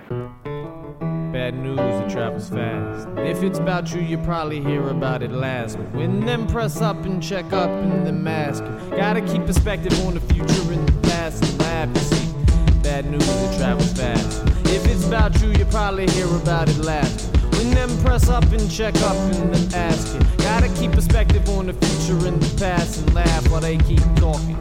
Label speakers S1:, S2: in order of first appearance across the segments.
S1: Bad news, it travels fast. If it's about you, you probably hear about it last. But when them press up and check up and them ask you, gotta keep perspective on the future and the past and laugh. You see, bad news, it travels fast. If it's about you, you probably hear about it last. When them press up and check up and them ask you, gotta keep perspective on the future and the past and laugh while they keep talking.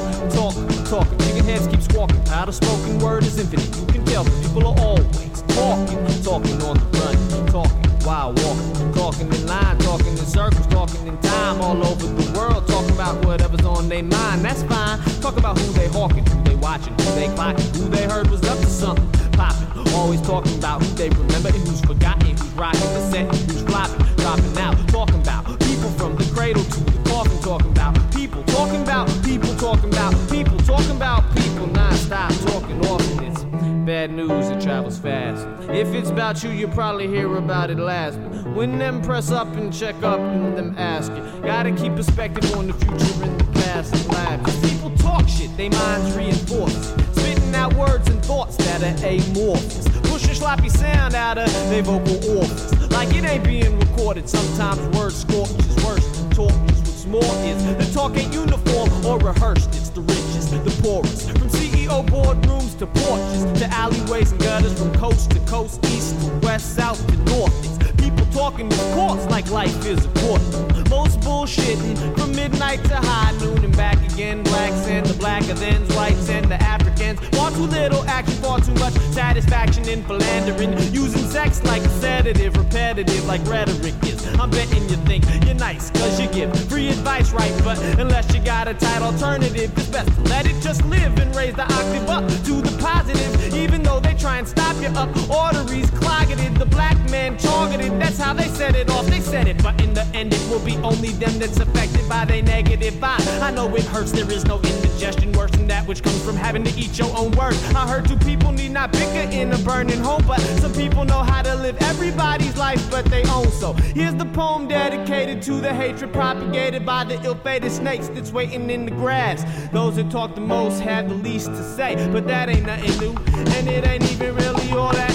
S1: Talking. Chicken heads keep squawking. How the spoken word is infinite. You can tell that people are always talking on the run, talking while walking, talking in line, talking in circles, talking in time, all over the world, talking about whatever's on their mind. That's fine. Talk about who they hawking, who they watching, who they clocking, who they heard was up to something popping. Always talking about who they remember and who's forgotten, who's rocking the set, and who's flopping, dropping out. Talking about people from the cradle to the coffin. Talking about people, talking about people, talking about people, talking about people. Non-stop talking often. It's bad news, it travels fast. If it's about you, you probably hear about it last. But when them press up and check up and them ask you, gotta keep perspective on the future and the past and laugh. Cause people talk shit, they minds reinforce it. Spitting out words and thoughts that are amorphous. Push a sloppy sound out of their vocal orifice. Like it ain't being recorded. Sometimes words scorches worse than torches. What's more is the talk ain't uniform or rehearsed. It's the richest, the poorest. From CEO boardrooms to porches, to alleyways and gutters, from coast to coast, east to west, south to north. It's people talking of course like life is a court. Most bullshitting from midnight to high noon and back again. Blacks and the blacker thans, whites and the Africans. Far too little action, far too much satisfaction in philandering. Using sex like a sedative, repetitive like rhetoric is. I'm betting you think you're nice cause you give free advice, right? But unless you got a tight alternative, it's best to let it just live and raise the octave up to the positive. Even though they try and stop you up, arteries clogged, the black man targeted. That's how they set it off, they said it. But in the end it will be only them that's affected by their negative vibe. I know it hurts, there is no indigestion worse than that which comes from having to eat your own words. I heard two people need not bicker in a burning home, but some people know how to live everybody's life but they own. So here's the poem dedicated to the hatred propagated by the ill-fated snakes that's waiting in the grass. Those that talk the most have the least to say, but that ain't nothing new, and it ain't even really all that.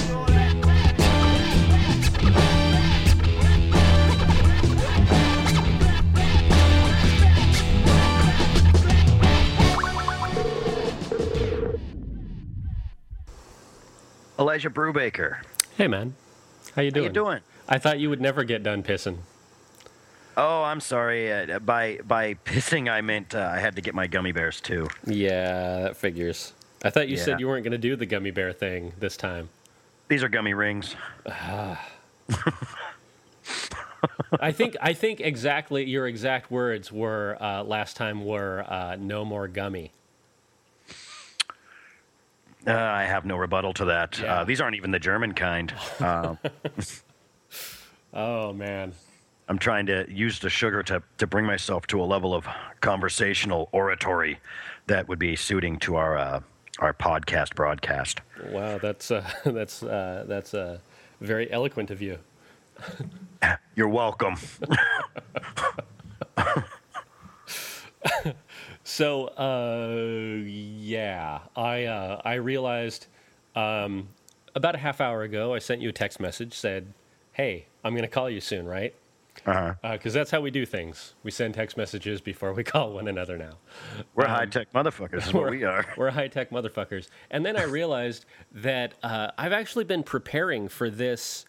S2: Elijah Brubaker.
S3: Hey, man. How you doing?
S2: How you doing?
S3: I thought you would never get done pissing.
S2: Oh, I'm sorry. By pissing, I meant I had to get my gummy bears, too.
S3: Yeah, that figures. I thought you said you weren't going to do the gummy bear thing this time.
S2: These are gummy rings.
S3: I think exactly your exact words were last time were no more gummy.
S2: I have no rebuttal to that.
S3: Yeah.
S2: These aren't even the German kind.
S3: Oh, man.
S2: I'm trying to use the sugar to bring myself to a level of conversational oratory that would be suiting to our podcast broadcast.
S3: Wow, that's very eloquent of you.
S2: You're welcome.
S3: So, yeah, I realized about a half hour ago, I sent you a text message, said, hey, I'm going to call you soon, right?
S2: Uh-huh.
S3: Because that's how we do things. We send text messages before we call one another now.
S2: We're high-tech motherfuckers is what we are.
S3: We're high-tech motherfuckers. And then I realized that I've actually been preparing for this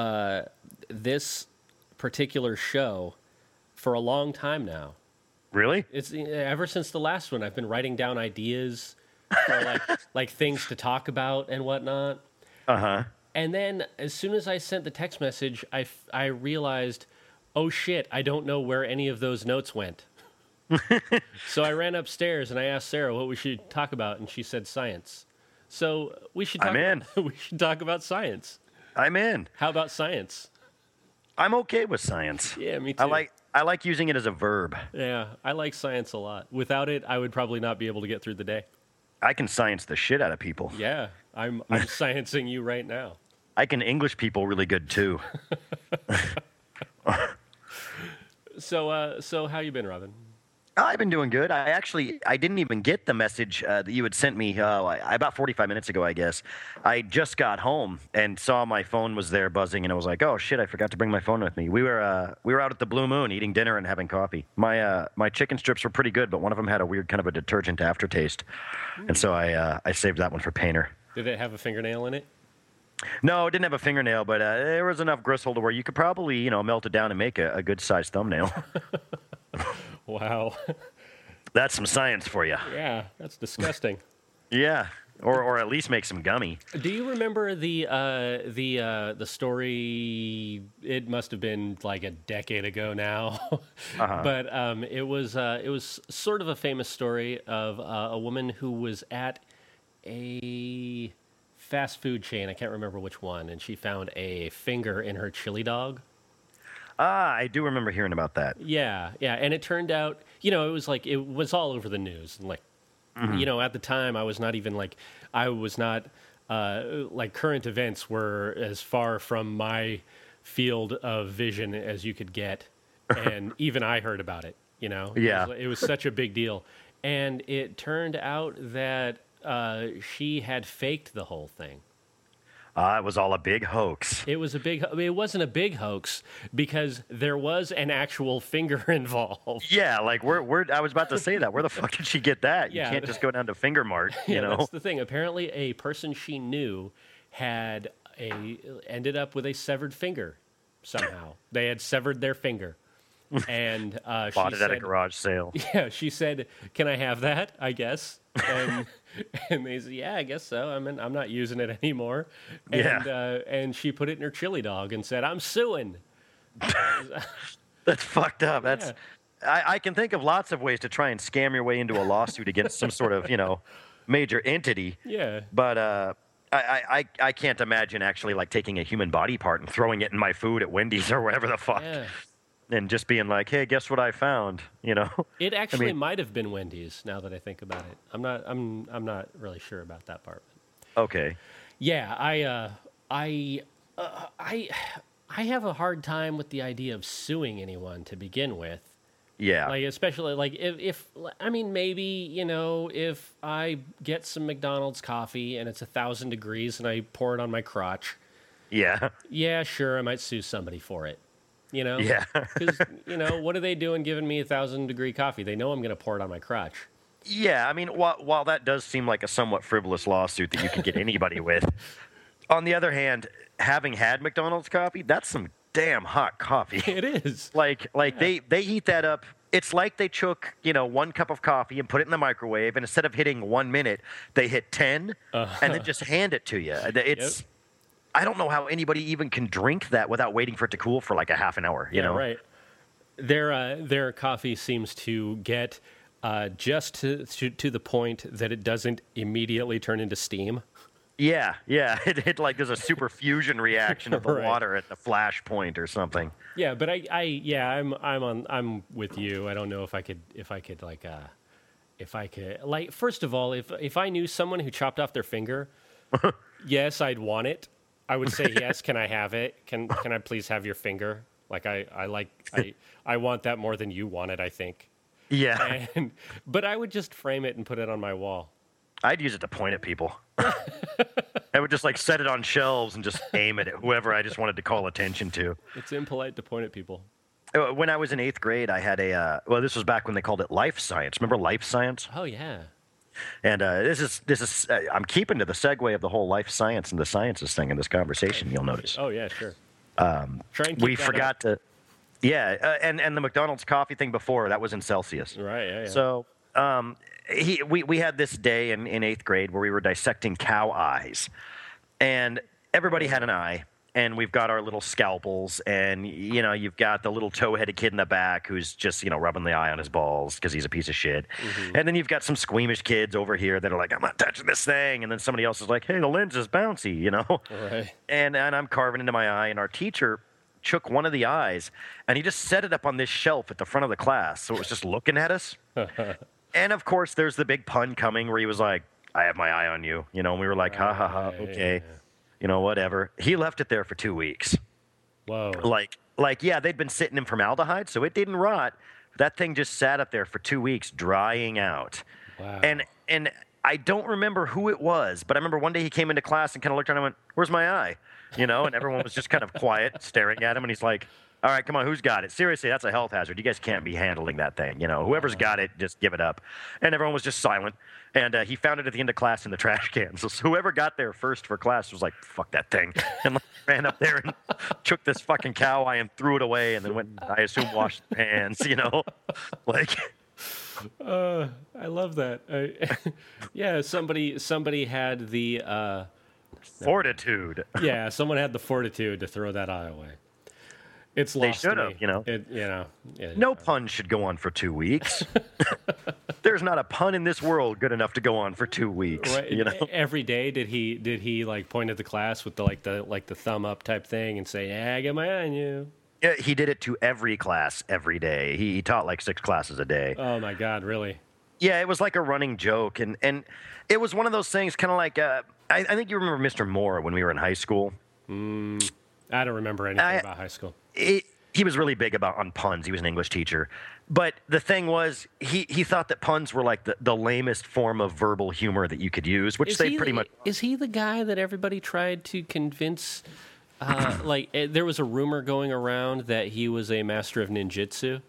S3: particular show for a long time now.
S2: Really?
S3: It's ever since the last one. I've been writing down ideas for like things to talk about and whatnot.
S2: Uh-huh.
S3: And then as soon as I sent the text message, I realized, oh shit, I don't know where any of those notes went. So I ran upstairs and I asked Sarah what we should talk about, and she said science. So we should talk.
S2: I'm in.
S3: We should talk about science.
S2: I'm in.
S3: How about science?
S2: I'm okay with science.
S3: Yeah, me too.
S2: I like using it as a verb.
S3: Yeah, I like science a lot. Without it, I would probably not be able to get through the day.
S2: I can science the shit out of people.
S3: Yeah, I'm sciencing you right now.
S2: I can English people really good too.
S3: So how you been, Robin?
S2: I've been doing good. I didn't even get the message that you had sent me about 45 minutes ago, I guess. I just got home and saw my phone was there buzzing, and I was like, "Oh shit, I forgot to bring my phone with me." We were out at the Blue Moon eating dinner and having coffee. My chicken strips were pretty good, but one of them had a weird kind of a detergent aftertaste, and so I saved that one for Painter.
S3: Did it have a fingernail in it?
S2: No, it didn't have a fingernail, but there was enough gristle to where you could probably melt it down and make a good sized thumbnail.
S3: Wow.
S2: That's some science for you.
S3: Yeah, that's disgusting.
S2: Yeah, or at least make some gummy.
S3: Do you remember the story? It must have been like a decade ago now, but it was sort of a famous story of a woman who was at a fast food chain. I can't remember which one, and she found a finger in her chili dog.
S2: I do remember hearing about that.
S3: Yeah, and it turned out, it was all over the news, and at the time I was not even current events were as far from my field of vision as you could get, and even I heard about it.
S2: Yeah,
S3: it was such a big deal, and it turned out that she had faked the whole thing.
S2: It was all a big hoax.
S3: It wasn't a big hoax because there was an actual finger involved.
S2: Yeah, I was about to say that. Where the fuck did she get that?
S3: Yeah.
S2: You can't just go down to Finger Mart, you know?
S3: That's the thing. Apparently, a person she knew ended up with a severed finger somehow. They had severed their finger. And
S2: bought it at a garage sale.
S3: Yeah, she said, "Can I have that? I guess." And they said, "Yeah, I guess so. I'm not using it anymore." And and she put it in her chili dog and said, "I'm suing."
S2: That's fucked up. That's I can think of lots of ways to try and scam your way into a lawsuit against some sort of major entity.
S3: Yeah.
S2: But I can't imagine actually taking a human body part and throwing it in my food at Wendy's or whatever the fuck.
S3: Yeah.
S2: And just being like, "Hey, guess what I found?"
S3: It actually might have been Wendy's. Now that I think about it, I'm not really sure about that part.
S2: Okay.
S3: Yeah, I have a hard time with the idea of suing anyone to begin with.
S2: Yeah.
S3: Especially if maybe if I get some McDonald's coffee and it's 1,000 degrees and I pour it on my crotch.
S2: Yeah.
S3: Yeah, sure, I might sue somebody for it.
S2: Yeah.
S3: Because, what are they doing giving me 1,000-degree coffee? They know I'm going to pour it on my crotch.
S2: Yeah, while that does seem like a somewhat frivolous lawsuit that you can get anybody with, on the other hand, having had McDonald's coffee, that's some damn hot coffee.
S3: It is.
S2: They heat that up. It's like they took, 1 cup of coffee and put it in the microwave, and instead of hitting 1 minute, they hit 10 and then just hand it to you. It's... Yep. I don't know how anybody even can drink that without waiting for it to cool for like a half an hour. You know,
S3: right? Their coffee seems to get just to the point that it doesn't immediately turn into steam.
S2: Yeah. It there's a super fusion reaction of the
S3: Right.
S2: water at the flash point or something.
S3: Yeah, but I'm with you. I don't know if I could first of all, if I knew someone who chopped off their finger, yes, I'd want it. I would say, yes, can I have it? Can I please have your finger? I want that more than you want it, I think.
S2: Yeah.
S3: But I would just frame it and put it on my wall.
S2: I'd use it to point at people. I would just set it on shelves and just aim it at whoever I just wanted to call attention to.
S3: It's impolite to point at people.
S2: When I was in 8th grade, I had this was back when they called it life science. Remember life science?
S3: Oh, yeah.
S2: And this is I'm keeping to the segue of the whole life science and the sciences thing in this conversation. You'll notice.
S3: Oh yeah, sure.
S2: We forgot to, and the McDonald's coffee thing before that was in Celsius.
S3: Right. Yeah.
S2: So we had this day in 8th grade where we were dissecting cow eyes, and everybody had an eye. And we've got our little scalpels, and, you've got the little tow-headed kid in the back who's just, rubbing the eye on his balls because he's a piece of shit. Mm-hmm. And then you've got some squeamish kids over here that are like, "I'm not touching this thing." And then somebody else is like, "Hey, the lens is bouncy,"
S3: Right.
S2: And I'm carving into my eye, and our teacher took one of the eyes, and he just set it up on this shelf at the front of the class. So it was just looking at us. And, of course, there's the big pun coming where he was like, "I have my eye on you." And we were like, "Ha, ha, ha, okay." Yeah. Whatever. He left it there for 2 weeks.
S3: Whoa.
S2: They'd been sitting in formaldehyde, so it didn't rot. That thing just sat up there for 2 weeks, drying out.
S3: Wow.
S2: And I don't remember who it was, but I remember one day he came into class and kind of looked around and went, "Where's my eye?" You know, and everyone was just kind of quiet, staring at him, and he's like, "All right, come on, who's got it? Seriously, that's a health hazard. You guys can't be handling that thing. You know, whoever's got it, just give it up." And everyone was just silent. And he found it at the end of class in the trash can. So whoever got there first for class was like, "Fuck that thing," and ran up there and took this fucking cow eye and threw it away, and then went, I assume, washed their hands. You know, like.
S3: I love that. Yeah, somebody had the
S2: Fortitude.
S3: yeah, someone had the fortitude to throw that eye away. It's lost
S2: They should
S3: to
S2: have,
S3: me.
S2: you know.
S3: Yeah.
S2: No pun should go on for 2 weeks. There's not a pun in this world good enough to go on for 2 weeks.
S3: Right.
S2: You know.
S3: Every day did he like point at the class with the thumb up type thing and say, "Yeah, I got my eye on you."
S2: Yeah, he did it to every class every day. He taught like 6 classes a day.
S3: Oh my God, really?
S2: Yeah, it was like a running joke, and it was one of those things, kind of like I think you remember Mr. Moore when we were in high school.
S3: I don't remember anything about high school.
S2: He was really big on puns. He was an English teacher, but the thing was, he thought that puns were like the lamest form of verbal humor that you could use, which
S3: Is he the guy that everybody tried to convince? There was a rumor going around that he was a master of ninjutsu.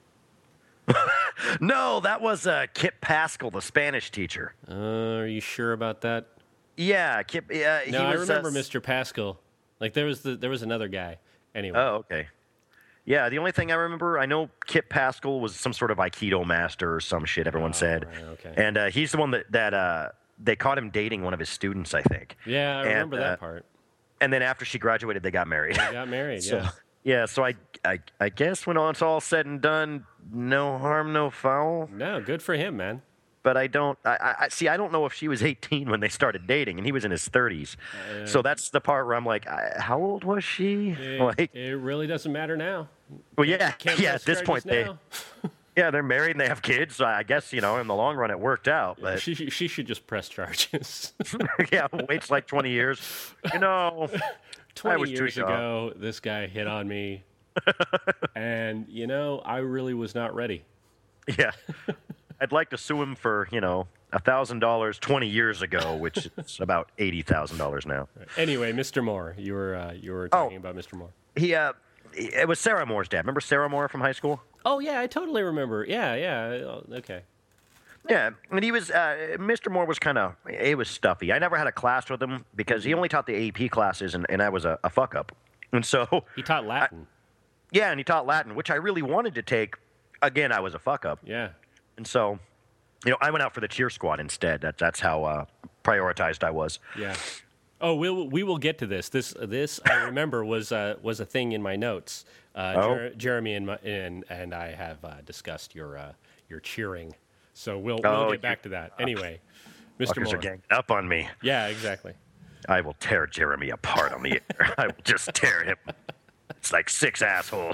S2: No, that was Kip Pascal, the Spanish teacher.
S3: Are you sure about that?
S2: Yeah, Kip. Yeah,
S3: No, I remember Mr. Pascal. Like there was another guy. Anyway.
S2: Oh, okay. Yeah, the only thing I remember, I know Kip Pascal was some sort of Aikido master or some shit. Everyone said,
S3: right, okay.
S2: And he's the one that they caught him dating one of his students, I think.
S3: Yeah, I remember that part.
S2: And then after she graduated, they got married.
S3: They got married. Yeah.
S2: Yeah, so I guess when it's all said and done, no harm, no foul.
S3: No, good for him, man.
S2: But I don't know if she was 18 when they started dating, and he was in his 30s. So that's the part where I'm like, how old was she?
S3: It really doesn't matter now.
S2: Well, yeah,
S3: Can't
S2: yeah. At this point,
S3: now.
S2: they're married and they have kids. So I guess in the long run it worked out. But
S3: She should just press charges.
S2: yeah, waits like 20 years.
S3: 20 years ago, this guy hit on me, and I really was not ready.
S2: Yeah, I'd like to sue him for $1,000 20 years ago, which is about $80,000 now.
S3: Anyway, Mr. Moore, you were talking about Mr. Moore.
S2: It was Sarah Moore's dad. Remember Sarah Moore from high school?
S3: Oh yeah, I totally remember. Yeah. Okay.
S2: Yeah, and he was Mr. Moore was he was stuffy. I never had a class with him because he only taught the AP classes, and I was a fuck up. And so
S3: he taught Latin.
S2: And he taught Latin, which I really wanted to take. Again, I was a fuck up.
S3: Yeah.
S2: And so, I went out for the cheer squad instead. That's how prioritized I was.
S3: Yeah. Oh, we will get to this. This I remember was a thing in my notes. Jeremy and I have discussed your cheering. So we'll get back to that. Anyway, Mr. Moore.
S2: Are ganging up on me.
S3: Yeah, exactly.
S2: I will tear Jeremy apart on the air. I will just tear him. It's like 6 assholes.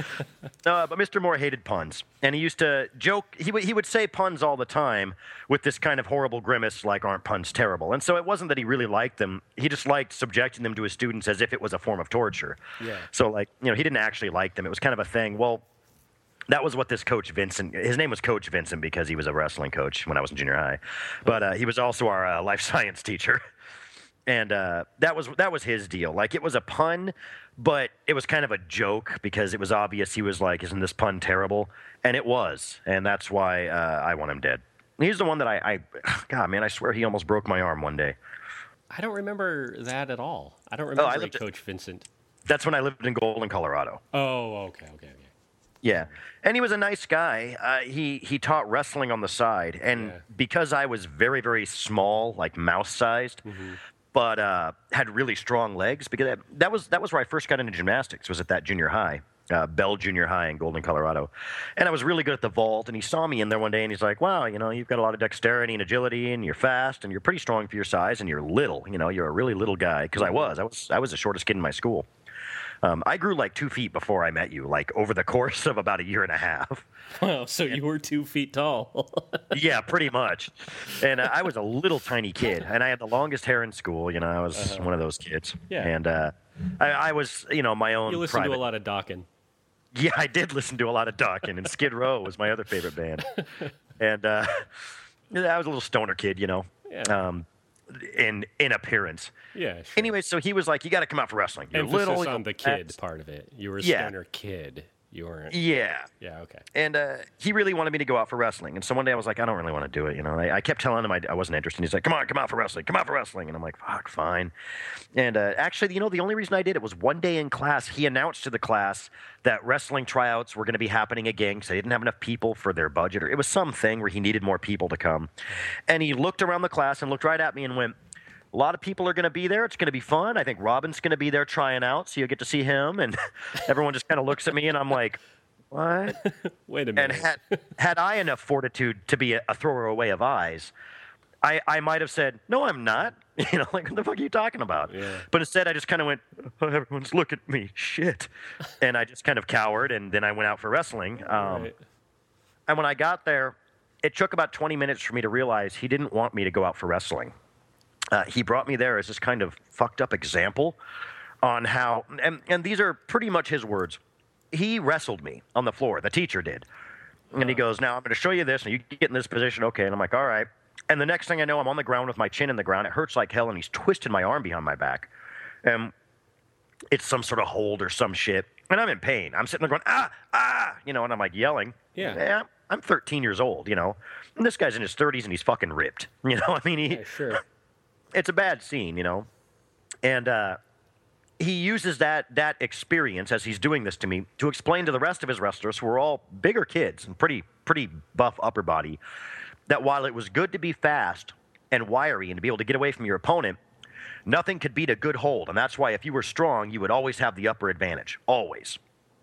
S2: No, but Mr. Moore hated puns. And he used to joke. He would say puns all the time with this kind of horrible grimace like, "Aren't puns terrible?" And so it wasn't that he really liked them. He just liked subjecting them to his students as if it was a form of torture.
S3: Yeah.
S2: So, he didn't actually like them. It was kind of a thing. Well, that was what this Coach Vincent, his name was Coach Vincent because he was a wrestling coach when I was in junior high. But he was also our life science teacher. And that was his deal. Like, it was a pun, but it was kind of a joke because it was obvious he was like, "Isn't this pun terrible?" And it was. And that's why I want him dead. He's the one that God, man, I swear he almost broke my arm one day.
S3: I don't remember that at all. I don't remember Coach Vincent.
S2: That's when I lived in Golden, Colorado.
S3: Oh, okay.
S2: Yeah, and he was a nice guy. He taught wrestling on the side, and because I was very, very small, like mouse-sized, but had really strong legs, because that was where I first got into gymnastics, was at that junior high, Bell Junior High in Golden, Colorado. And I was really good at the vault, and he saw me in there one day, and he's like, "Wow, you've got a lot of dexterity and agility, and you're fast, and you're pretty strong for your size, and you're little. You're a really little guy." Because I was the shortest kid in my school. I grew like 2 feet before I met you, like over the course of about a year and a half.
S3: Wow, so you were 2 feet tall.
S2: Yeah, pretty much. And I was a little tiny kid, and I had the longest hair in school. I was one of those kids.
S3: Yeah.
S2: And I was, my own.
S3: You listened to a lot of Dawkins.
S2: Yeah, I did listen to a lot of Dokken, and Skid Row was my other favorite band. And I was a little stoner kid, you know,
S3: Yeah.
S2: In appearance.
S3: Yeah, sure.
S2: Anyway, so he was like, "You got to come out for wrestling. You're
S3: Emphasis
S2: little
S3: on the kid part of it. You were a
S2: Yeah.
S3: stoner kid. You weren't.
S2: Yeah."
S3: Yeah, okay.
S2: And he really wanted me to go out for wrestling. And so one day I was like, I don't really want to do it. You know, I kept telling him I wasn't interested. He's like, come out for wrestling. Come out for wrestling. And I'm like, fuck, fine. And actually, you know, the only reason I did it was one day in class, he announced to the class that wrestling tryouts were going to be happening again because they didn't have enough people for their budget. Or it was something where he needed more people to come. And he looked around the class and looked right at me and went, a lot of people are going to be there. It's going to be fun. I think Robin's going to be there trying out, so you'll get to see him. And everyone just kind of looks at me, and I'm like, what?
S3: Wait a
S2: And
S3: minute.
S2: had I enough fortitude to be a thrower away of eyes, I might have said, no, I'm not. You know, like, what the fuck are you talking about?
S3: Yeah.
S2: But instead, I just kind of went, oh, everyone's looking at me. Shit. And I just kind of cowered, and then I went out for wrestling.
S3: Right.
S2: And when I got there, it took about 20 minutes for me to realize he didn't want me to go out for wrestling. He brought me there as this kind of fucked up example on how, and these are pretty much his words. He wrestled me on the floor. The teacher did. And he goes, now I'm going to show you this, and you get in this position. Okay. And I'm like, all right. And the next thing I know, I'm on the ground with my chin in the ground. It hurts like hell, and he's twisted my arm behind my back. And it's some sort of hold or some shit. And I'm in pain. I'm sitting there going, you know, and I'm like yelling.
S3: Yeah.
S2: I'm 13 years old, you know. And this guy's in his 30s, and he's fucking ripped. You know, I mean,
S3: Yeah, sure.
S2: it's a bad scene, you know. And he uses that experience as he's doing this to me to explain to the rest of his wrestlers, who are all bigger kids and pretty buff upper body, that while it was good to be fast and wiry and to be able to get away from your opponent, nothing could beat a good hold. And that's why if you were strong, you would always have the upper advantage. Always.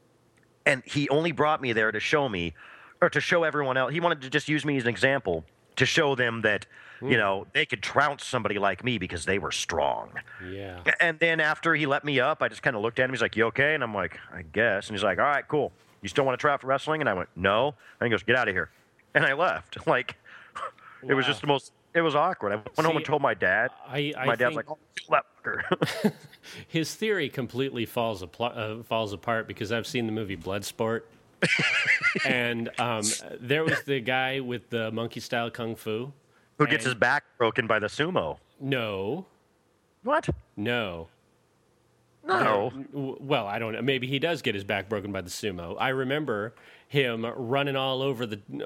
S2: And he only brought me there to show me, or to show everyone else. He wanted to just use me as an example to show them that, you know, they could trounce somebody like me because they were strong.
S3: Yeah.
S2: And then after he let me up, I just kind of looked at him. He's like, you okay? And I'm like, I guess. And he's like, all right, cool. You still want to try out for wrestling? And I went, no. And he goes, get out of here. And I left. Like, it was just it was awkward. I went home and told my dad.
S3: I
S2: My dad's
S3: think
S2: like, oh, that fucker.
S3: his theory completely falls apart because I've seen the movie Bloodsport. And there was the guy with the monkey-style kung fu.
S2: Who gets his back broken by the sumo.
S3: No.
S2: What?
S3: No.
S2: No.
S3: Well, I don't know. Maybe he does get his back broken by the sumo. I remember him running all over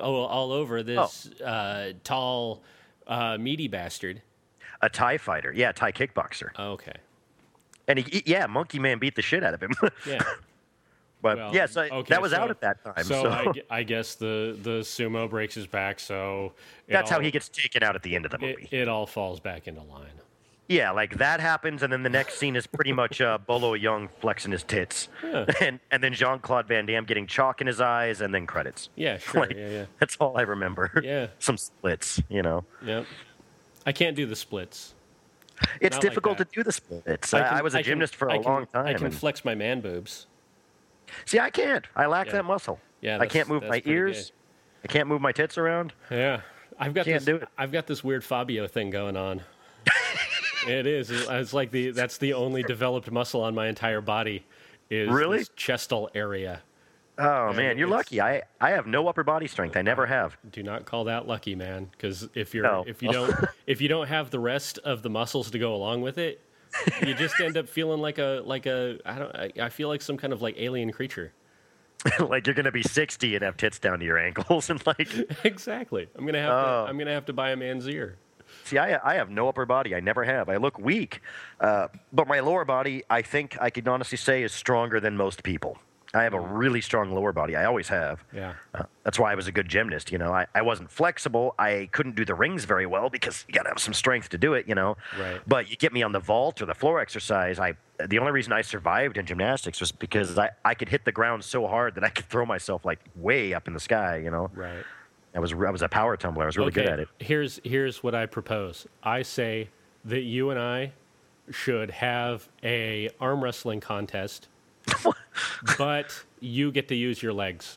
S3: this tall, meaty bastard.
S2: A Thai fighter. Yeah, Thai kickboxer.
S3: Okay.
S2: And Monkey Man beat the shit out of him.
S3: Yeah.
S2: But
S3: Well,
S2: yes,
S3: okay,
S2: that was out at that time. So,
S3: I guess the sumo breaks his back, so
S2: that's how he gets taken out at the end of the movie.
S3: It all falls back into line.
S2: Yeah, like that happens, and then the next scene is pretty much Bolo Young flexing his tits, and then Jean-Claude Van Damme getting chalk in his eyes, and then credits.
S3: Yeah, sure.
S2: Like,
S3: yeah.
S2: That's all I remember.
S3: Yeah.
S2: Some splits, you know.
S3: Yep. I can't do the splits.
S2: It's
S3: Not like
S2: difficult
S3: that.
S2: to do the splits. I was a gymnast for a long time.
S3: I can
S2: and-
S3: flex my man boobs.
S2: See, I can't. I lack
S3: Yeah.
S2: that muscle.
S3: Yeah,
S2: I can't move
S3: that's
S2: my
S3: pretty
S2: ears. I can't move my tits around.
S3: Yeah, I've got
S2: Can't do it.
S3: I've got this weird Fabio thing going on. It is. It's like that's the only developed muscle on my entire body. Is
S2: Really?
S3: this chestal area?
S2: Oh man, you're
S3: it's-
S2: lucky. I have no upper body strength. I never have.
S3: Do not call that lucky, man. Because if you
S2: No.
S3: don't have the rest of the muscles to go along with it, you just end up feeling like I feel like some kind of like alien creature.
S2: Like you're gonna be 60 and have tits down to your ankles and like.
S3: Exactly. I'm gonna have to buy a man's ear.
S2: See, I have no upper body. I never have. I look weak, but my lower body, I think I can honestly say, is stronger than most people. I have a really strong lower body. I always have.
S3: Yeah.
S2: That's why I was a good gymnast. You know, I wasn't flexible. I couldn't do the rings very well because you got to have some strength to do it. You know.
S3: Right.
S2: But you get me on the vault or the floor exercise. The only reason I survived in gymnastics was because I could hit the ground so hard that I could throw myself like way up in the sky. You know.
S3: Right.
S2: I was a power tumbler. I was really good at it.
S3: Here's what I propose. I say that you and I should have a arm wrestling contest, but you get to use your legs.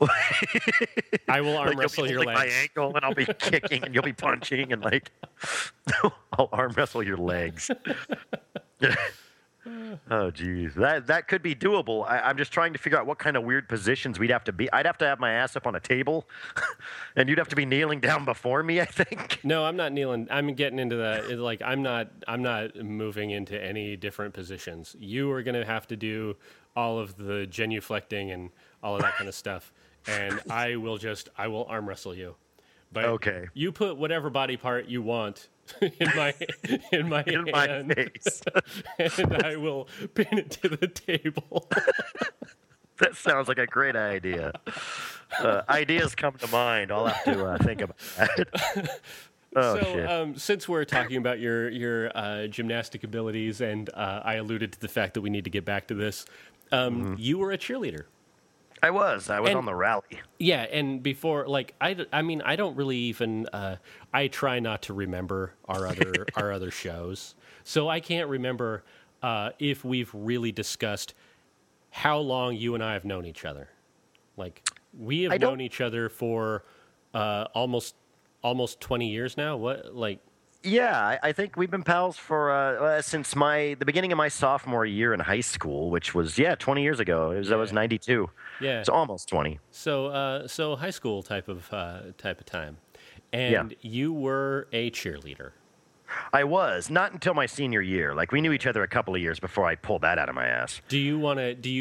S3: I will arm
S2: Like,
S3: wrestle
S2: you'll be
S3: your
S2: holding
S3: legs.
S2: my ankle, and I'll be kicking, and you'll be punching, and like I'll arm wrestle your legs. Oh, geez. That could be doable. I'm just trying to figure out what kind of weird positions we'd have to be. I'd have to have my ass up on a table, and you'd have to be kneeling down before me, I think.
S3: No, I'm not kneeling. I'm getting into that. Like, I'm not moving into any different positions. You are going to have to do all of the genuflecting and all of that kind of stuff. And I will arm wrestle you. But
S2: Okay.
S3: you put whatever body part you want in my
S2: In my
S3: hand,
S2: face.
S3: and I will pin it to the table.
S2: That sounds like a great idea. Ideas come to mind. I'll have to think about that. Oh, shit.
S3: So, since we're talking about your gymnastic abilities, and I alluded to the fact that we need to get back to this, you were a cheerleader.
S2: I was on the rally.
S3: Yeah, and before, like, I mean, I don't really even. I try not to remember our other shows, so I can't remember if we've really discussed how long you and I have known each other. Like, we have known each other for almost 20 years now. What, like?
S2: Yeah, I think we've been pals for since the beginning of my sophomore year in high school, which was 20 years ago. That was 92.
S3: Yeah,
S2: it's almost 20.
S3: So high school type of time, and you were a cheerleader.
S2: I was not until my senior year. Like, we knew each other a couple of years before I pulled that out of my ass.
S3: Do you want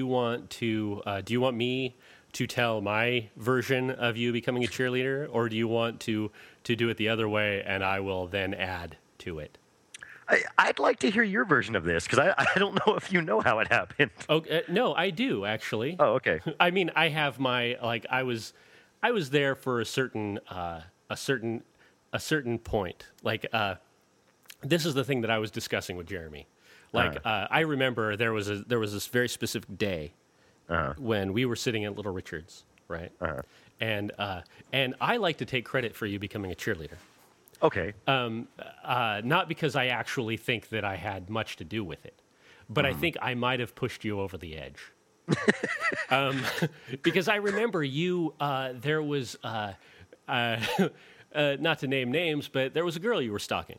S3: me to tell my version of you becoming a cheerleader, or do you want to do it the other way, and I will then add to it?
S2: I'd like to hear your version of this, because I don't know if you know how it happened.
S3: Oh, no, I do, actually.
S2: Oh, okay.
S3: I mean, I have my, like, I was there for a certain point. Like, this is the thing that I was discussing with Jeremy. Like, I remember there was this very specific day when we were sitting at Little Richard's, right? And I like to take credit for you becoming a cheerleader.
S2: Okay.
S3: Not because I actually think that I had much to do with it, but I think I might have pushed you over the edge. Because I remember you, there was, not to name names, but there was a girl you were stalking.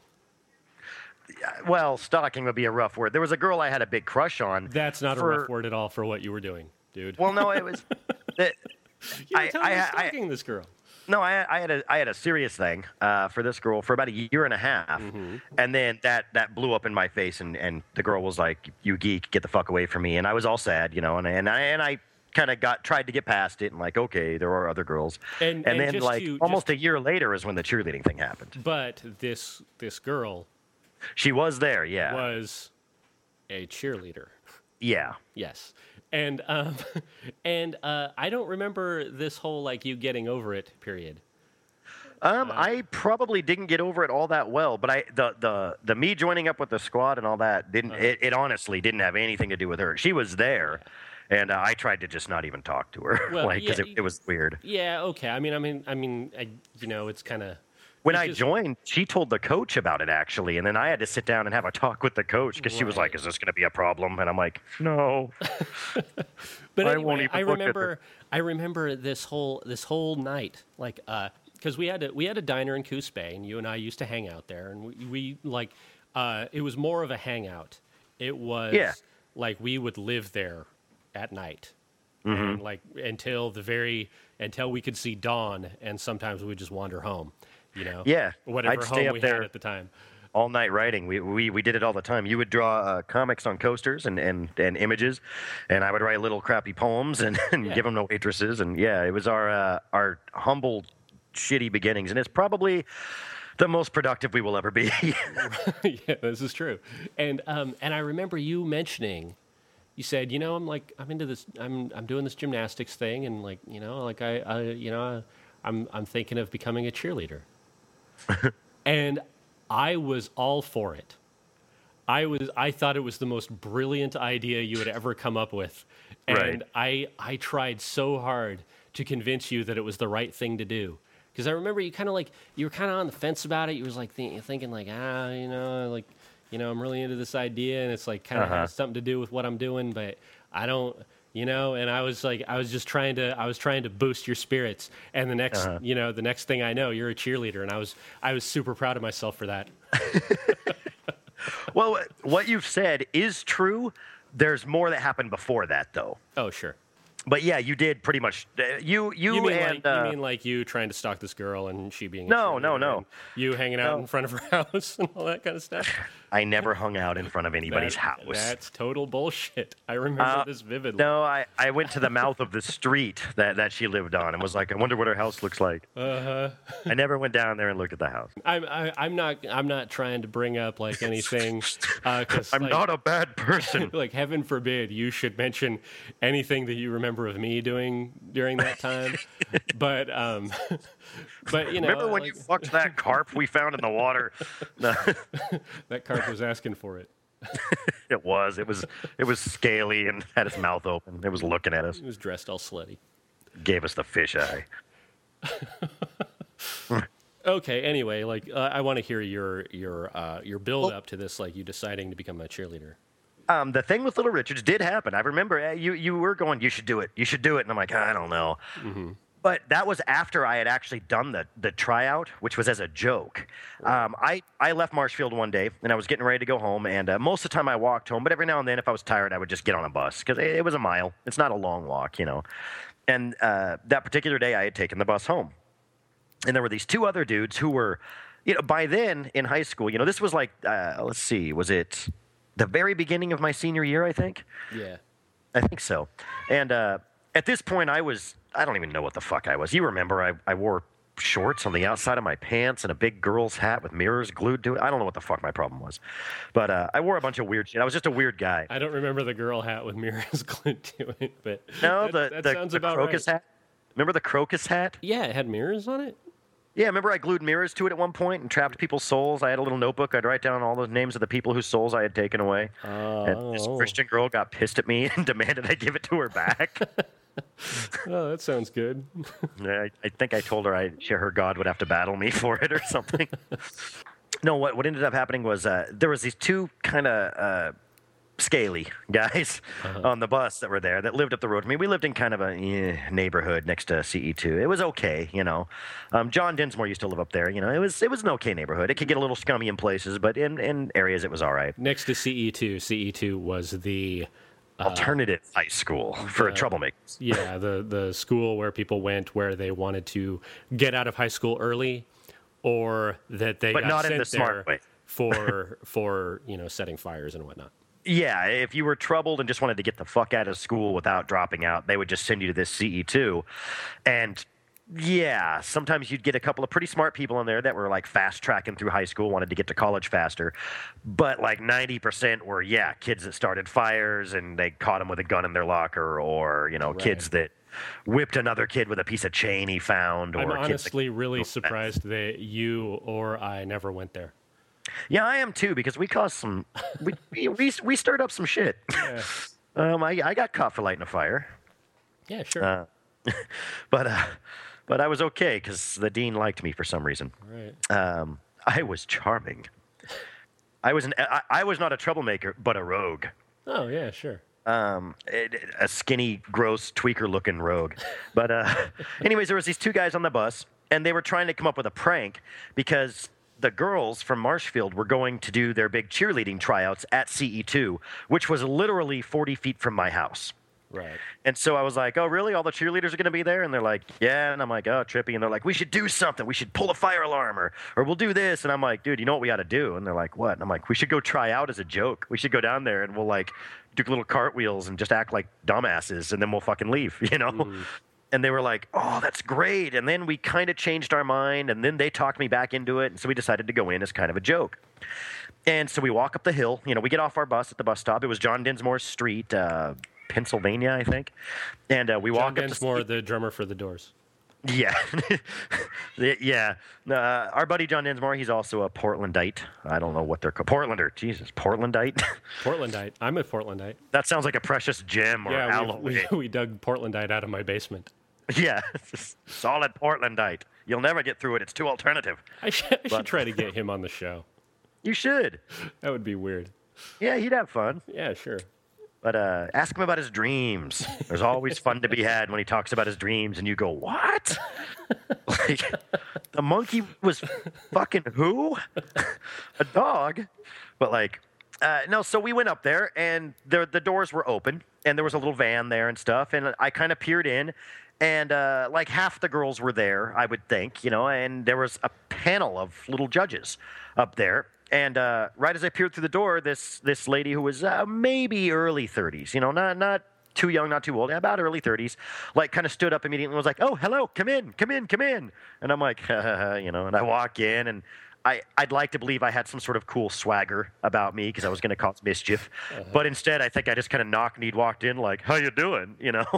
S2: Well, stalking would be a rough word. There was a girl I had a big crush on.
S3: That's not a rough word at all for what you were doing, dude.
S2: Well, no, it was.
S3: You were totally stalking this girl.
S2: No, I had a serious thing for this girl for about a year and a half, and then that blew up in my face, and the girl was like, "You geek, get the fuck away from me," and I was all sad, you know, and I kind of tried to get past it, and like, okay, there are other girls, and then like almost a year later is when the cheerleading thing happened.
S3: But this girl,
S2: she was there, yeah,
S3: was a cheerleader.
S2: Yeah.
S3: Yes. And I don't remember this whole, like, you getting over it period.
S2: I probably didn't get over it all that well, but the me joining up with the squad and all that didn't. It honestly didn't have anything to do with her. She was there, and I tried to just not even talk to her,
S3: well,
S2: like, because it was weird.
S3: Yeah. Okay. I mean, you know, it's kind of.
S2: When I joined, she told the coach about it, actually, and then I had to sit down and have a talk with the coach because she was like, "Is this going to be a problem?" And I'm like, "No."
S3: But anyway, I remember this whole night, like, because we had a diner in Coos Bay, and you and I used to hang out there, and we like, it was more of a hangout. It was like we would live there at night, and like until we could see dawn, and sometimes we would just wander home. You know, whatever
S2: I'd stay
S3: home
S2: up
S3: we
S2: there
S3: had at the time.
S2: All night writing. We did it all the time. You would draw comics on coasters and images, and I would write little crappy poems and give them to waitresses. And it was our humble, shitty beginnings, and it's probably the most productive we will ever be.
S3: Yeah, this is true. And I remember you mentioning. You said, you know, I'm into this. I'm doing this gymnastics thing, and like, you know, like I'm thinking of becoming a cheerleader. And I was all for it. I thought it was the most brilliant idea you had ever come up with. And I tried so hard to convince you that it was the right thing to do. Because I remember you were kind of on the fence about it. You was like thinking like, I'm really into this idea, and it's like kind of has something to do with what I'm doing, but I don't, you know. And I was trying to boost your spirits. And the next thing I know, you're a cheerleader, and I was super proud of myself for that.
S2: Well, what you've said is true, There's more that happened before that, though.
S3: Oh, sure.
S2: But yeah, you did pretty much. You
S3: You mean,
S2: and
S3: like, you mean like you trying to stalk this girl and she being a
S2: No,
S3: cheerleader,
S2: no.
S3: and you hanging out in front of her house and all that kind of stuff?
S2: I never hung out in front of anybody's house.
S3: That's total bullshit. I remember this vividly.
S2: No, I went to the mouth of the street that she lived on and was like, I wonder what her house looks like. I never went down there and looked at the house.
S3: I'm not trying to bring up like anything. 'Cause,
S2: I'm
S3: like,
S2: not a bad person.
S3: like, heaven forbid you should mention anything that you remember of me doing during that time. but you know,
S2: Remember when you fucked that carp we found in the water? No.
S3: That carp was asking for it.
S2: It was scaly and had its mouth open. It was looking at us.
S3: He was dressed all slutty.
S2: Gave us the fish eye.
S3: Okay. Anyway, like I want to hear your build up to this, like you deciding to become a cheerleader.
S2: The thing with Little Richards did happen. I remember you were going, you should do it, and I'm like, I don't know. Mm-hmm. But that was after I had actually done the tryout, which was as a joke. I left Marshfield one day, and I was getting ready to go home, and most of the time I walked home, but every now and then if I was tired, I would just get on a bus, because it was a mile. It's not a long walk, you know. And that particular day, I had taken the bus home. And there were these two other dudes who were, you know, by then in high school, you know, this was like, let's see, was it the very beginning of my senior year, I think?
S3: Yeah.
S2: I think so. And at this point, I don't even know what the fuck I was. You remember, I wore shorts on the outside of my pants and a big girl's hat with mirrors glued to it. I don't know what the fuck my problem was. But I wore a bunch of weird shit. I was just a weird guy.
S3: I don't remember the girl hat with mirrors glued to it, but
S2: no,
S3: that sounds
S2: the
S3: about
S2: crocus
S3: right.
S2: hat. Remember the crocus hat?
S3: Yeah, it had mirrors on it.
S2: Yeah, remember I glued mirrors to it at one point and trapped people's souls? I had a little notebook. I'd write down all the names of the people whose souls I had taken away. And this Christian girl got pissed at me and demanded I give it to her back.
S3: Oh, that sounds good.
S2: I think I told her her God would have to battle me for it or something. No, what ended up happening was there was these two kind of scaly guys on the bus that were there that lived up the road from me. We lived in kind of a neighborhood next to CE2. It was okay, you know. John Dinsmore used to live up there. You know, it was an okay neighborhood. It could get a little scummy in places, but in areas it was all right.
S3: Next to CE2, CE2 was the
S2: alternative high school for troublemakers.
S3: Yeah, the school where people went where they wanted to get out of high school early, or that they
S2: but
S3: got
S2: not
S3: sent
S2: in the smart
S3: there
S2: way.
S3: for you know, setting fires and whatnot.
S2: Yeah, if you were troubled and just wanted to get the fuck out of school without dropping out, they would just send you to this CE2. And yeah, sometimes you'd get a couple of pretty smart people in there that were like fast tracking through high school, wanted to get to college faster. But like 90% were, kids that started fires and they caught them with a gun in their locker, or, you know, kids that whipped another kid with a piece of chain he found. Or
S3: I'm
S2: kids
S3: honestly really surprised that you or I never went there.
S2: Yeah, I am too, because we caused some. We stirred up some shit.
S3: Yeah.
S2: I got caught for lighting a fire.
S3: Yeah, sure.
S2: But I was okay because the dean liked me for some reason.
S3: Right.
S2: I was charming. I was not a troublemaker, but a rogue.
S3: Oh yeah, sure.
S2: A skinny, gross, tweaker-looking rogue. But anyways, there was these two guys on the bus, and they were trying to come up with a prank because the girls from Marshfield were going to do their big cheerleading tryouts at CE2, which was literally 40 feet from my house.
S3: Right.
S2: And so I was like, oh, really? All the cheerleaders are going to be there? And they're like, yeah. And I'm like, oh, trippy. And they're like, we should do something. We should pull a fire alarm or we'll do this. And I'm like, dude, you know what we ought to do? And they're like, what? And I'm like, we should go try out as a joke. We should go down there and we'll like do little cartwheels and just act like dumbasses. And then we'll fucking leave, you know? Mm. And they were like, oh, that's great. And then we kind of changed our mind. And then they talked me back into it. And so we decided to go in as kind of a joke. And so we walk up the hill. You know, we get off our bus at the bus stop. It was John Dinsmore's street, Pennsylvania, I think. And we walk up to
S3: Dinsmore, the drummer for the Doors.
S2: Yeah. Yeah. Our buddy John Dinsmore, he's also a Portlandite. I don't know what they're called. Portlander. Jesus. Portlandite?
S3: Portlandite. I'm a Portlandite.
S2: That sounds like a precious gem or alloy.
S3: We dug Portlandite out of my basement.
S2: Yeah. Solid Portlandite. You'll never get through it. It's too alternative.
S3: I should try to get him on the show.
S2: You should.
S3: That would be weird.
S2: Yeah, he'd have fun.
S3: Yeah, sure.
S2: But ask him about his dreams. There's always fun to be had when he talks about his dreams, and you go, what? Like, the monkey was fucking who? A dog? But, like, No, so we went up there, and the doors were open, and there was a little van there and stuff, and I kind of peered in, and like half the girls were there, I would think, and there was a panel of little judges up there, and right as I peered through the door, this lady who was maybe early 30s, not too young, not too old, about early 30s, like kind of stood up immediately and was like, "Oh, hello, come in. And I'm like, and I walk in, and I'd like to believe I had some sort of cool swagger about me because I was going to cause mischief. But instead, I think I just kind of knock-kneed walked in like, "How you doing?"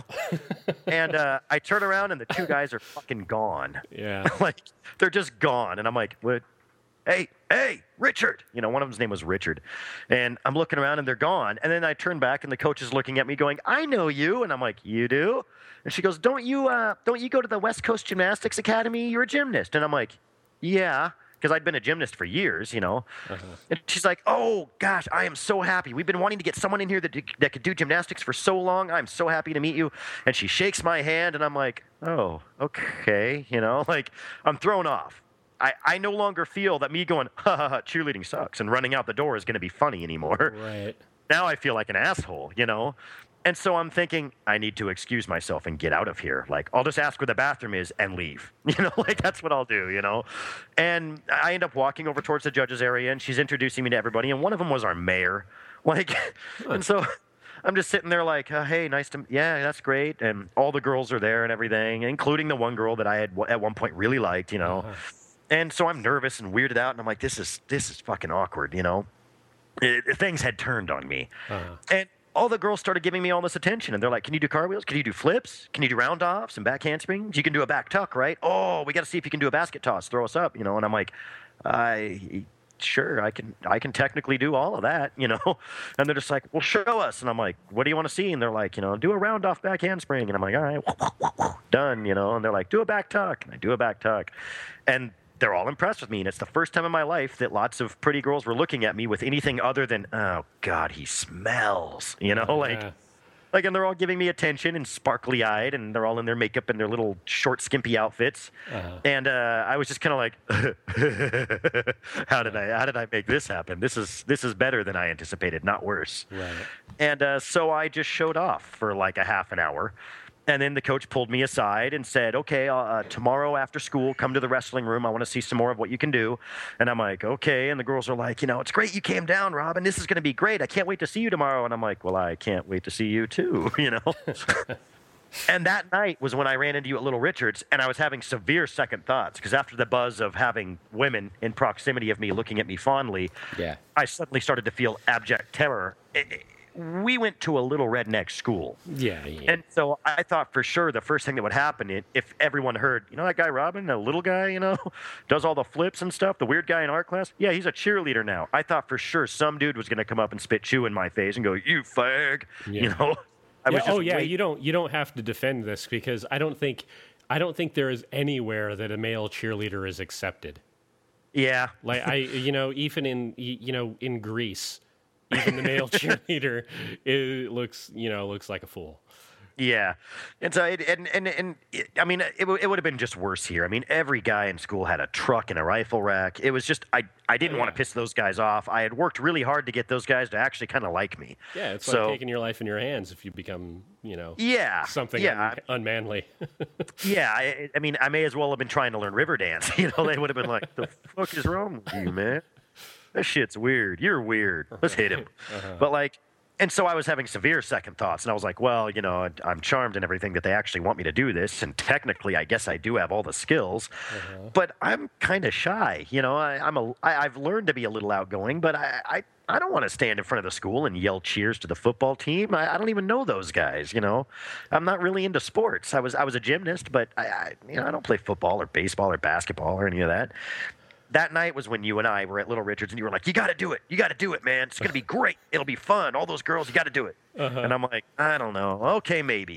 S2: And I turn around, and the two guys are fucking gone.
S3: Yeah.
S2: Like, they're just gone. And I'm like, "What? Hey, Richard." One of them's name was Richard. And I'm looking around, and they're gone. And then I turn back, and the coach is looking at me going, "I know you." And I'm like, "You do?" And she goes, Don't you go to the West Coast Gymnastics Academy? You're a gymnast." And I'm like, "Yeah." Because I'd been a gymnast for years, And she's like, "Oh, gosh, I am so happy. We've been wanting to get someone in here that could do gymnastics for so long. I'm so happy to meet you." And she shakes my hand, and I'm like, "Oh, okay." Like, I'm thrown off. I no longer feel that me going, "Ha, cheerleading sucks," and running out the door is going to be funny anymore.
S3: Right.
S2: Now I feel like an asshole, And so I'm thinking, I need to excuse myself and get out of here. Like, I'll just ask where the bathroom is and leave. Like, that's what I'll do, And I end up walking over towards the judges area, and she's introducing me to everybody, and one of them was our mayor. Like, and so I'm just sitting there like, "Hey, yeah, that's great." And all the girls are there and everything, including the one girl that I had at one point really liked, And so I'm nervous and weirded out, and I'm like, this is fucking awkward, Things had turned on me. And all the girls started giving me all this attention, and they're like, "Can you do cartwheels? Can you do flips? Can you do round-offs and back handsprings? You can do a back tuck, right? Oh, we got to see if you can do a basket toss. Throw us up," And I'm like, "Sure, I can technically do all of that, And they're just like, "Well, show us." And I'm like, "What do you want to see?" And they're like, "Do a round-off back handspring." And I'm like, "All right, done," And they're like, "Do a back tuck." And I do a back tuck. And they're all impressed with me, and it's the first time in my life that lots of pretty girls were looking at me with anything other than, "Oh, God, he smells," Like, and they're all giving me attention and sparkly-eyed, and they're all in their makeup and their little short, skimpy outfits. And I was just kind of like, how did I make this happen? This is better than I anticipated, not worse.
S3: Right.
S2: And so I just showed off for like a half an hour. And then the coach pulled me aside and said, "Okay, tomorrow after school, come to the wrestling room. I want to see some more of what you can do." And I'm like, "Okay." And the girls are like, "It's great you came down, Robin. This is going to be great. I can't wait to see you tomorrow." And I'm like, "Well, I can't wait to see you too," And that night was when I ran into you at Little Richard's, and I was having severe second thoughts because after the buzz of having women in proximity of me looking at me fondly, I suddenly started to feel abject terror. We went to a little redneck school.
S3: Yeah.
S2: And so I thought for sure the first thing that would happen if everyone heard, that guy Robin, the little guy, does all the flips and stuff, the weird guy in art class, yeah, he's a cheerleader now. I thought for sure some dude was going to come up and spit chew in my face and go, "You fag," I was just waiting.
S3: You don't have to defend this because I don't think there is anywhere that a male cheerleader is accepted.
S2: Yeah.
S3: Like even in Greece, even the male cheerleader looks like a fool.
S2: Yeah, and so I mean, it would have been just worse here. I mean, every guy in school had a truck and a rifle rack. It was just I didn't want to piss those guys off. I had worked really hard to get those guys to actually kind of like me.
S3: Yeah, it's like taking your life in your hands if you become something unmanly.
S2: Yeah, I mean, I may as well have been trying to learn river dance. They would have been like, "The fuck is wrong with you, man? That shit's weird. You're weird. Let's hit him." But and so I was having severe second thoughts, and I was like, well, I'm charmed and everything that they actually want me to do this, and technically I guess I do have all the skills, but I'm kind of shy. I've learned to be a little outgoing, but I don't want to stand in front of the school and yell cheers to the football team. I don't even know those guys, I'm not really into sports. I was a gymnast, but I don't play football or baseball or basketball or any of that. That night was when you and I were at Little Richard's, and you were like, "You got to do it. You got to do it, man. It's going to be great. It'll be fun. All those girls, you got to do it." And I'm like, "I don't know. Okay, maybe."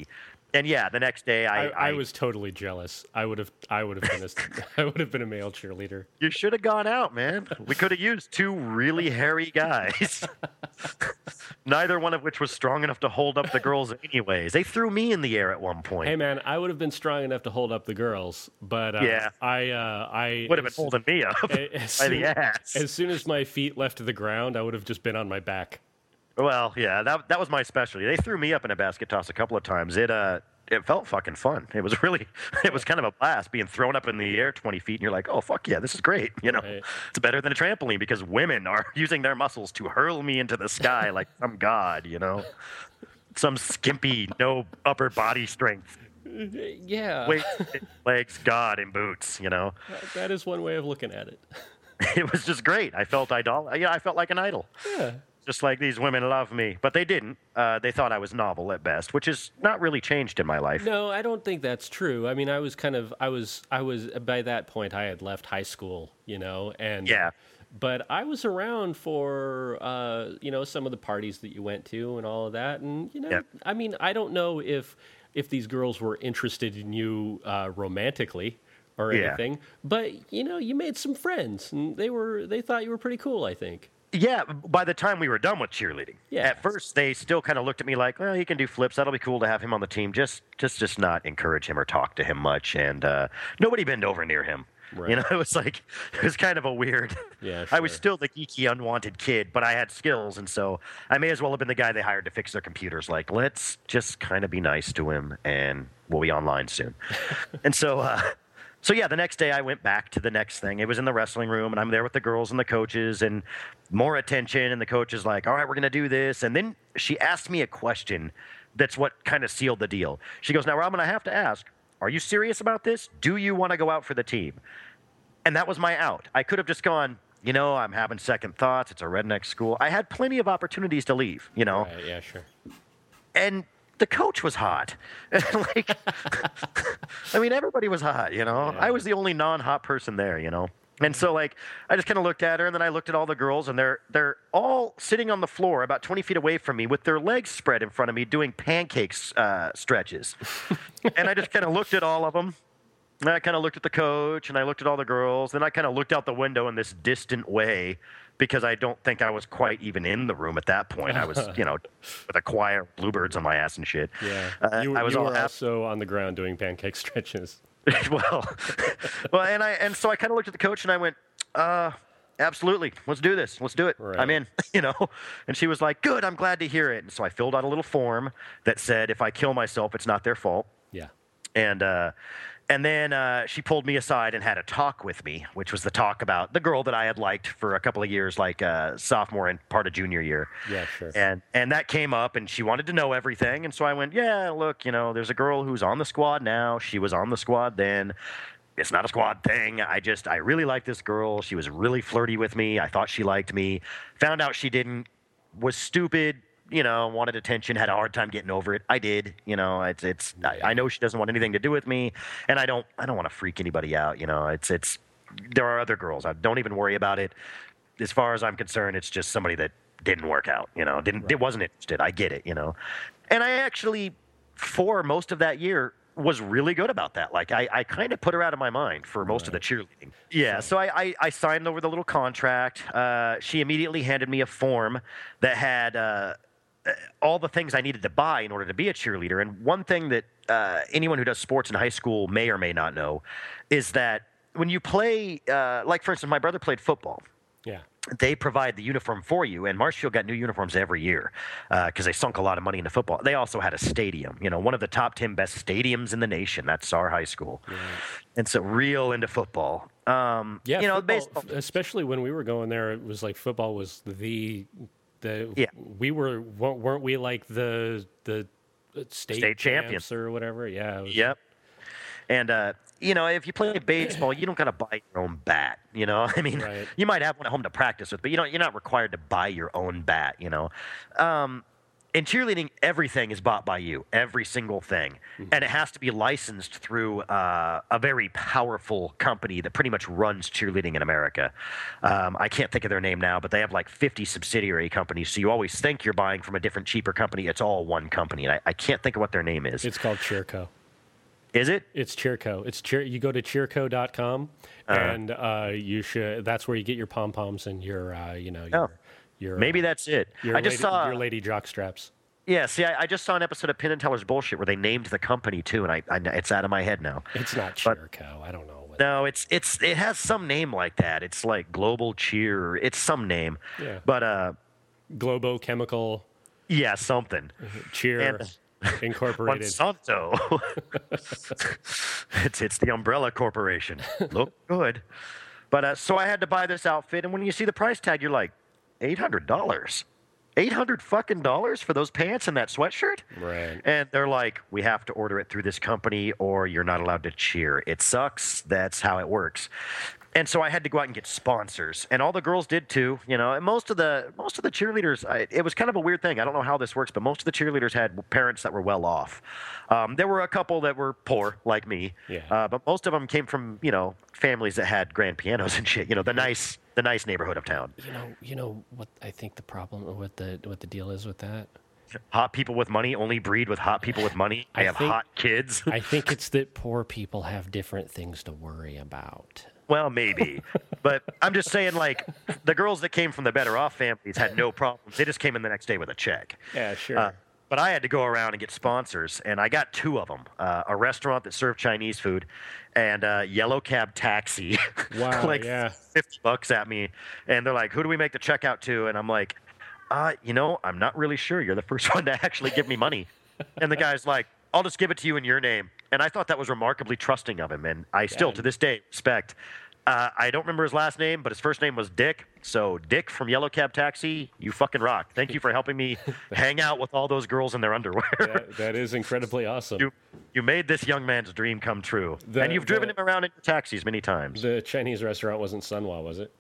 S2: And yeah, the next day
S3: I was totally jealous. I would have been I would have been a male cheerleader.
S2: You should have gone out, man. We could have used two really hairy guys. Neither one of which was strong enough to hold up the girls anyways. They threw me in the air at one point.
S3: Hey man, I would have been strong enough to hold up the girls, but
S2: yeah.
S3: I
S2: would have been holding me up by the ass.
S3: As soon as my feet left the ground, I would have just been on my back.
S2: Well, yeah, that was my specialty. They threw me up in a basket toss a couple of times. It felt fucking fun. It was kind of a blast being thrown up in the air 20 feet, and you're like, oh, fuck yeah, this is great. You know,
S3: Right.
S2: It's better than a trampoline because women are using their muscles to hurl me into the sky like some god, you know, some skimpy, no upper body strength,
S3: Yeah.
S2: weight, legs, god in boots, you know.
S3: That is one way of looking at it.
S2: It was just great. I felt I felt like an idol.
S3: Yeah.
S2: Just like these women love me. But they didn't. They thought I was novel at best, which has not really changed in my life.
S3: No, I don't think that's true. I mean, I was by that point I had left high school, you know, and
S2: Yeah.
S3: But I was around for some of the parties that you went to and all of that, and
S2: Yeah.
S3: I mean, I don't know if these girls were interested in you romantically or
S2: Yeah.
S3: anything, but you made some friends, and they thought you were pretty cool, I think.
S2: Yeah, by the time we were done with cheerleading.
S3: Yeah.
S2: At first, they still kind of looked at me like, well, he can do flips. That'll be cool to have him on the team. Just not encourage him or talk to him much. And nobody bend over near him.
S3: Right.
S2: You know, it was kind of a weird.
S3: Yeah,
S2: I was
S3: sure.
S2: still the geeky, unwanted kid, but I had skills. And so I may as well have been the guy they hired to fix their computers. Like, let's just kind of be nice to him, and we'll be online soon. And so yeah, the next day I went back to the next thing. It was in the wrestling room, and I'm there with the girls and the coaches, and more attention. And the coach is like, all right, we're going to do this. And then she asked me a question that's what kind of sealed the deal. She goes, now, Rob, I'm going to have to ask, are you serious about this? Do you want to go out for the team? And that was my out. I could have just gone, I'm having second thoughts. It's a redneck school. I had plenty of opportunities to leave,
S3: Right, yeah, sure.
S2: And the coach was hot. Like, I mean, everybody was hot,
S3: Yeah.
S2: I was the only non-hot person there, And so, like, I just kind of looked at her, and then I looked at all the girls, and they're all sitting on the floor about 20 feet away from me with their legs spread in front of me doing pancakes stretches. And I just kind of looked at all of them. And I kind of looked at the coach, and I looked at all the girls. Then I kind of looked out the window in this distant way because I don't think I was quite even in the room at that point. I was, with a choir of bluebirds on my ass and shit.
S3: Yeah.
S2: I was
S3: you
S2: all
S3: were
S2: happy.
S3: also on the ground doing pancake stretches.
S2: well, and so I kind of looked at the coach and I went, absolutely, let's do this, let's do it.
S3: Right.
S2: I'm in, And she was like, good, I'm glad to hear it. And so I filled out a little form that said, if I kill myself, it's not their fault.
S3: Yeah.
S2: And then she pulled me aside and had a talk with me, which was the talk about the girl that I had liked for a couple of years, like sophomore and part of junior year.
S3: Yeah, sure.
S2: And that came up, and she wanted to know everything. And so I went, yeah, look, there's a girl who's on the squad now. She was on the squad then. It's not a squad thing. I really like this girl. She was really flirty with me. I thought she liked me. Found out she didn't. Was stupid. Wanted attention, had a hard time getting over it. I did, I know she doesn't want anything to do with me, and I don't want to freak anybody out, there are other girls. I don't even worry about it. As far as I'm concerned, it's just somebody that didn't work out, it wasn't interested. I get it, And I actually, for most of that year, was really good about that. Like, I kind of put her out of my mind for most of the cheerleading. Yeah, so I signed over the little contract. She immediately handed me a form that had all the things I needed to buy in order to be a cheerleader. And one thing that anyone who does sports in high school may or may not know is that when you play, like, for instance, my brother played football.
S3: Yeah.
S2: They provide the uniform for you, and Marshfield got new uniforms every year because they sunk a lot of money into football. They also had a stadium, one of the top 10 best stadiums in the nation. That's our high school. Yeah. And so real into football.
S3: Yeah, football,
S2: baseball,
S3: especially when we were going there, it was like football was the
S2: yeah.
S3: weren't we like the state
S2: champions
S3: or whatever? Yeah.
S2: Yep. And if you play baseball, you don't got to buy your own bat. I mean, You might have one at home to practice with, but you're not required to buy your own bat. in cheerleading, everything is bought by you, every single thing. And it has to be licensed through a very powerful company that pretty much runs cheerleading in America. I can't think of their name now, but they have like 50 subsidiary companies. So you always think you're buying from a different, cheaper company. It's all one company. And I can't think of what their name is.
S3: It's called Cheerco.
S2: Is it?
S3: It's Cheerco. You go to cheerco.com, and that's where you get your pom-poms and your
S2: maybe that's it. I just saw
S3: your lady jock straps.
S2: Yeah, see, I just saw an episode of Penn and Teller's Bullshit where they named the company too, and it's out of my head now.
S3: It's not Cheerco. I don't know.
S2: No, it has some name like that. It's like Global Cheer. It's some name.
S3: Yeah.
S2: But
S3: Globo Chemical.
S2: Yeah, something.
S3: Cheer Incorporated.
S2: Monsanto. it's the Umbrella Corporation. Look good. But so I had to buy this outfit, and when you see the price tag, you're like, $800. $800 fucking dollars for those pants and that sweatshirt?
S3: Right.
S2: And they're like, we have to order it through this company or you're not allowed to cheer. It sucks. That's how it works. And so I had to go out and get sponsors, and all the girls did too. You know, and most of the cheerleaders, it was kind of a weird thing. I don't know how this works, but most of the cheerleaders had parents that were well off. There were a couple that were poor, like me.
S3: Yeah.
S2: But most of them came from families that had grand pianos and shit. The nice neighborhood of town.
S3: You know what I think the problem, what the deal is with that?
S2: Hot people with money only breed with hot people with money. They have hot kids.
S3: I think it's that poor people have different things to worry about.
S2: Well, maybe. But I'm just saying, like, the girls that came from the better off families had no problems. They just came in the next day with a check.
S3: Yeah, sure.
S2: But I had to go around and get sponsors, and I got two of them. A restaurant that served Chinese food and Yellow Cab Taxi.
S3: Wow,
S2: like
S3: yeah.
S2: $50 at me. And they're like, who do we make the check out to? And I'm like, I'm not really sure. You're the first one to actually give me money. And the guy's like, I'll just give it to you in your name. And I thought that was remarkably trusting of him. And I still, to this day, respect. I don't remember his last name, but his first name was Dick. So, Dick from Yellow Cab Taxi, you fucking rock. Thank you for helping me hang out with all those girls in their underwear.
S3: That is incredibly awesome.
S2: You made this young man's dream come true. And you've driven him around in taxis many times.
S3: The Chinese restaurant wasn't Sunwa, was it?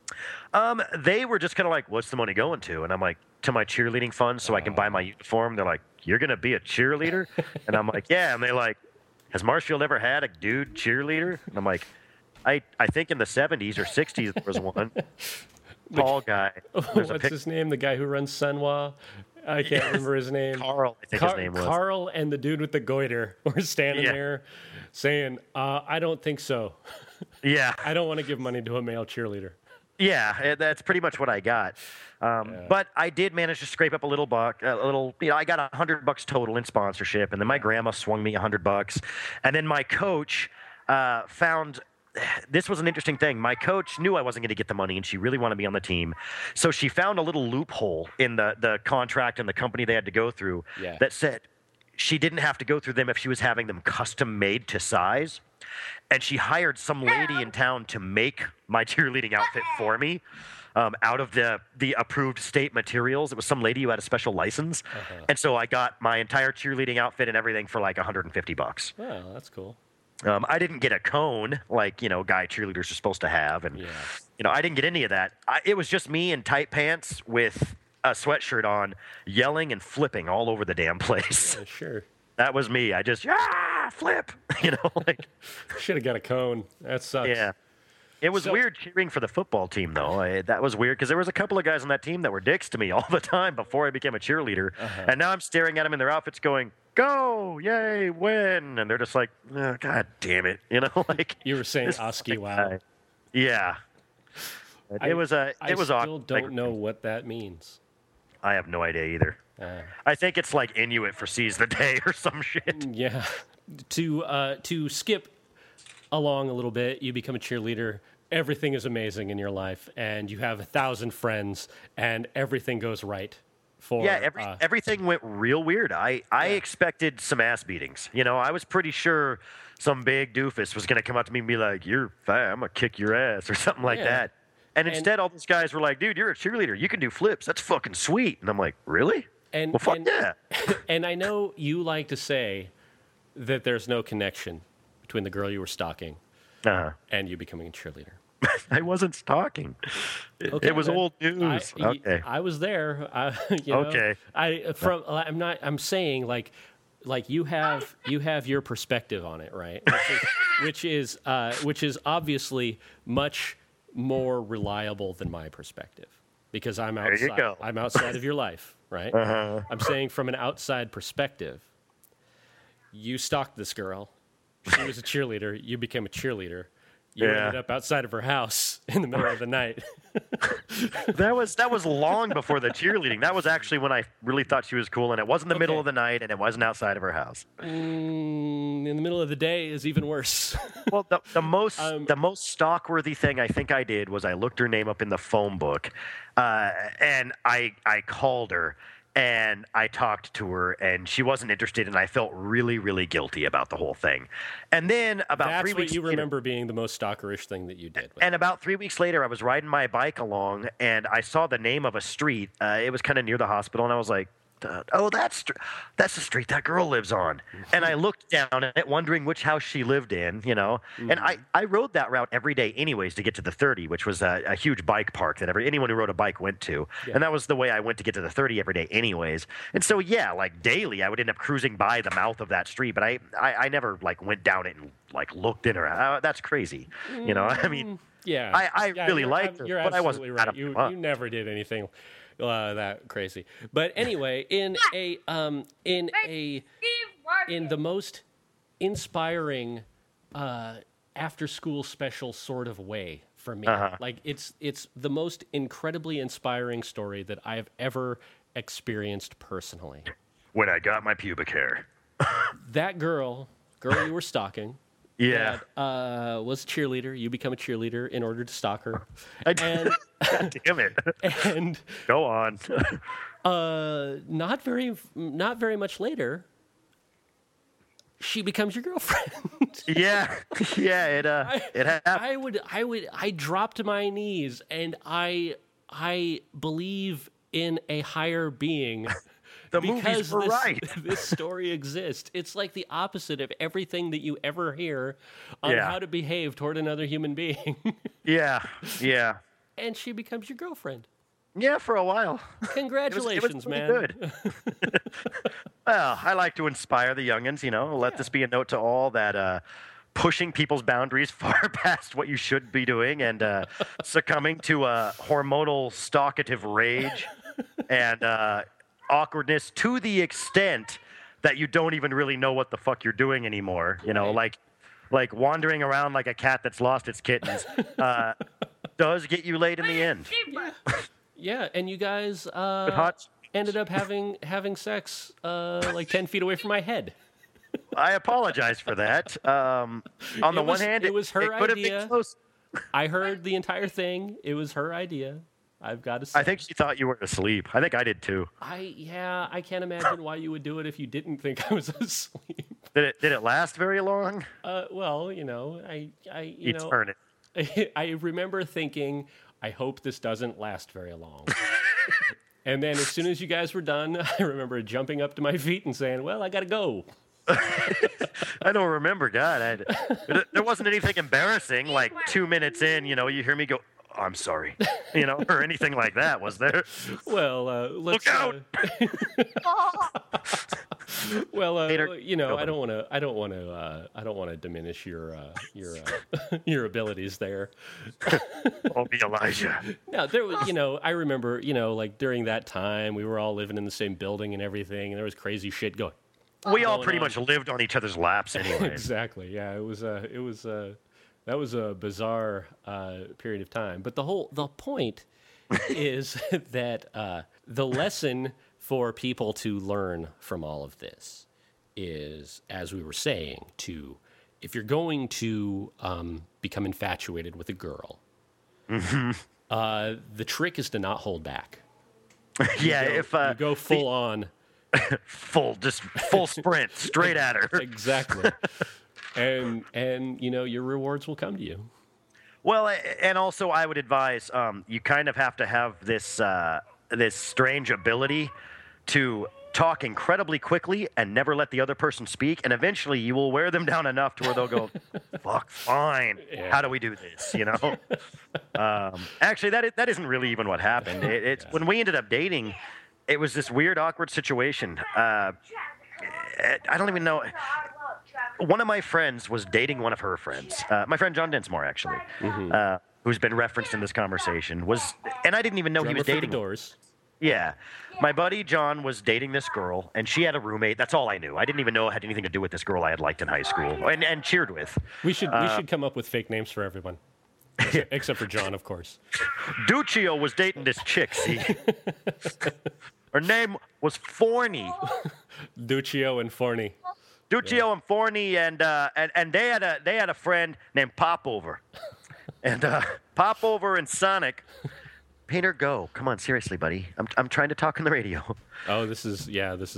S2: They were just kind of like, what's the money going to? And I'm like, to my cheerleading fund so I can buy my uniform. They're like, you're going to be a cheerleader? And I'm like, yeah. And they're like, has Marshfield ever had a dude cheerleader? And I'm like, I think in the 70s or 60s there was one. Tall guy.
S3: What's his name? The guy who runs Sunwa? I can't remember his name.
S2: Carl, I think his name was.
S3: Carl and the dude with the goiter were standing there saying, I don't think so.
S2: Yeah.
S3: I don't want to give money to a male cheerleader.
S2: Yeah, that's pretty much what I got. But I did manage to scrape up a little buck, I got $100 total in sponsorship, and then my grandma swung me $100, and then my coach found. This was an interesting thing. My coach knew I wasn't going to get the money, and she really wanted me on the team. So she found a little loophole in the contract and the company they had to go through that said she didn't have to go through them if she was having them custom made to size. And she hired some lady in town to make my cheerleading outfit for me out of the approved state materials. It was some lady who had a special license. And so I got my entire cheerleading outfit and everything for like $150.
S3: Oh, that's cool.
S2: I didn't get a cone like, guy cheerleaders are supposed to have. And, I didn't get any of that. It was just me in tight pants with a sweatshirt on, yelling and flipping all over the damn place.
S3: Yeah, sure.
S2: That was me. I just, flip,
S3: Should have got a cone. That sucks.
S2: Yeah. It was weird cheering for the football team, though. That was weird because there was a couple of guys on that team that were dicks to me all the time before I became a cheerleader. And now I'm staring at them in their outfits going, go, yay, win. And they're just like, oh, God damn it. Like
S3: you were saying Oski, wow.
S2: Yeah. It was awkward.
S3: I still don't know what that means.
S2: I have no idea either. I think it's like Inuit for seize the day or some shit.
S3: Yeah. To skip along a little bit, you become a cheerleader. Everything is amazing in your life, and you have 1,000 friends, and everything goes right.
S2: Everything went real weird. I expected some ass beatings. I was pretty sure some big doofus was going to come up to me and be like, "You're fat, I'm going to kick your ass," or something like that. And instead, all these guys were like, "Dude, you're a cheerleader. You can do flips. That's fucking sweet." And I'm like, "Really?" Well, fuck yeah.
S3: And I know you like to say that there's no connection between the girl you were stalking and you becoming a cheerleader.
S2: I wasn't stalking.
S3: Okay,
S2: It was
S3: man.
S2: old news. Okay.
S3: I was there. You know,
S2: Okay.
S3: I'm saying like you have your perspective on it, right? Which is obviously much more reliable than my perspective because I'm
S2: There you
S3: outside.
S2: go.
S3: I'm outside of your life, right? I'm saying from an outside perspective. You stalked this girl. She was a cheerleader. You became a cheerleader. You
S2: Yeah.
S3: ended up outside of her house in the middle of the night.
S2: That was long before the cheerleading. That was actually when I really thought she was cool, and it wasn't the middle
S3: Okay.
S2: of the night, and it wasn't outside of her house.
S3: In the middle of the day is even worse.
S2: Well, the most stalk-worthy thing I think I did was I looked her name up in the phone book, and I called her. And I talked to her, and she wasn't interested, and I felt really, really guilty about the whole thing. And then about
S3: That's
S2: 3
S3: what
S2: weeks
S3: you
S2: later,
S3: remember being the most stalkerish thing that you did.
S2: and about 3 weeks later, I was riding my bike along, and I saw the name of a street. It was kind of near the hospital, and I was like, "Oh, that's the street that girl lives on." And I looked down at it, wondering which house she lived in, you know. And I rode that route every day, anyways, to get to the 30, which was a huge bike park that anyone who rode a bike went to.
S3: Yeah.
S2: And that was the way I went to get to the 30 every day, anyways. And so, yeah, like daily, I would end up cruising by the mouth of that street, but I never like went down it and like looked in her. That's crazy, you know. I mean,
S3: Yeah,
S2: I really
S3: you're
S2: liked her,
S3: You're
S2: but I
S3: absolutely
S2: wasn't out
S3: right.
S2: of my
S3: You never did anything that crazy. But anyway, in the most inspiring after school special sort of way for me, like it's the most incredibly inspiring story that I've ever experienced personally.
S2: when I got my pubic hair.
S3: That girl you were stalking.
S2: Yeah.
S3: That, was a cheerleader. You become a cheerleader in order to stalk her.
S2: God damn it.
S3: And
S2: Go on.
S3: not very much later, she becomes your girlfriend.
S2: Yeah. Yeah, it happened.
S3: I dropped my knees and I believe in a higher being.
S2: The movies were right.
S3: This story exists. It's like the opposite of everything that you ever hear on how to behave toward another human being.
S2: Yeah.
S3: And she becomes your girlfriend.
S2: Yeah, for a while.
S3: Congratulations,
S2: it was
S3: man.
S2: Good. Well, I like to inspire the youngins, you know. Let this be a note to all that pushing people's boundaries far past what you should be doing and succumbing to hormonal stalkative rage and awkwardness to the extent that you don't even really know what the fuck you're doing anymore. You know, like wandering around like a cat that's lost its kittens does get you laid in the end.
S3: Yeah, and you guys
S2: hot.
S3: ended up having sex like 10 feet away from my head.
S2: I apologize for that. On the one hand,
S3: it was her
S2: it could have
S3: idea.
S2: been close.
S3: I heard the entire thing. It was her idea. I've got to say.
S2: I think she thought you were asleep. I think I did too.
S3: I can't imagine why you would do it if you didn't think I was asleep.
S2: Did it last very long?
S3: Well, you know,
S2: Eternity.
S3: I remember thinking, I hope this doesn't last very long. And then as soon as you guys were done, I remember jumping up to my feet and saying, well, I got to go.
S2: I don't remember. God, there wasn't anything embarrassing. Like 2 minutes in, you know, you hear me go, I'm sorry, you know, or anything like that, was there?
S3: Well, let's
S2: look out.
S3: Well,
S2: Later.
S3: you know, I don't want to diminish your your abilities there.
S2: I'll be Elijah.
S3: No, there was, you know, I remember, you know, like during that time, we were all living in the same building and everything, and there was crazy shit going.
S2: We all pretty much lived on each other's laps anyway.
S3: Exactly. Yeah, that was a bizarre period of time. But the point is that the lesson for people to learn from all of this is, as we were saying, if you're going to become infatuated with a girl, the trick is to not hold back.
S2: Yeah,
S3: You go full on.
S2: full sprint straight at her.
S3: Exactly. And you know, your rewards will come to you.
S2: Well, and also I would advise you kind of have to have this this strange ability to talk incredibly quickly and never let the other person speak, and eventually you will wear them down enough to where they'll go, "Fuck, fine.
S3: Yeah.
S2: How do we do this?" You know. Actually, that isn't really even what happened. It's when we ended up dating, it was this weird, awkward situation. I don't even know. One of my friends was dating one of her friends. My friend John Densmore, actually, who's been referenced in this conversation, and I didn't even know he
S3: Drummer
S2: was
S3: for the
S2: dating.
S3: Doors.
S2: Yeah. My buddy John was dating this girl, and she had a roommate. That's all I knew. I didn't even know it had anything to do with this girl I had liked in high school and cheered with.
S3: We should come up with fake names for everyone, except for John, of course.
S2: Duccio was dating this chick, see? Her name was Forney.
S3: Duccio and Forney.
S2: Duccio and Forney, and they had a friend named Popover. And Popover and Sonic. Painter, go. Come on, seriously, buddy. I'm trying to talk on the radio.
S3: Oh, this is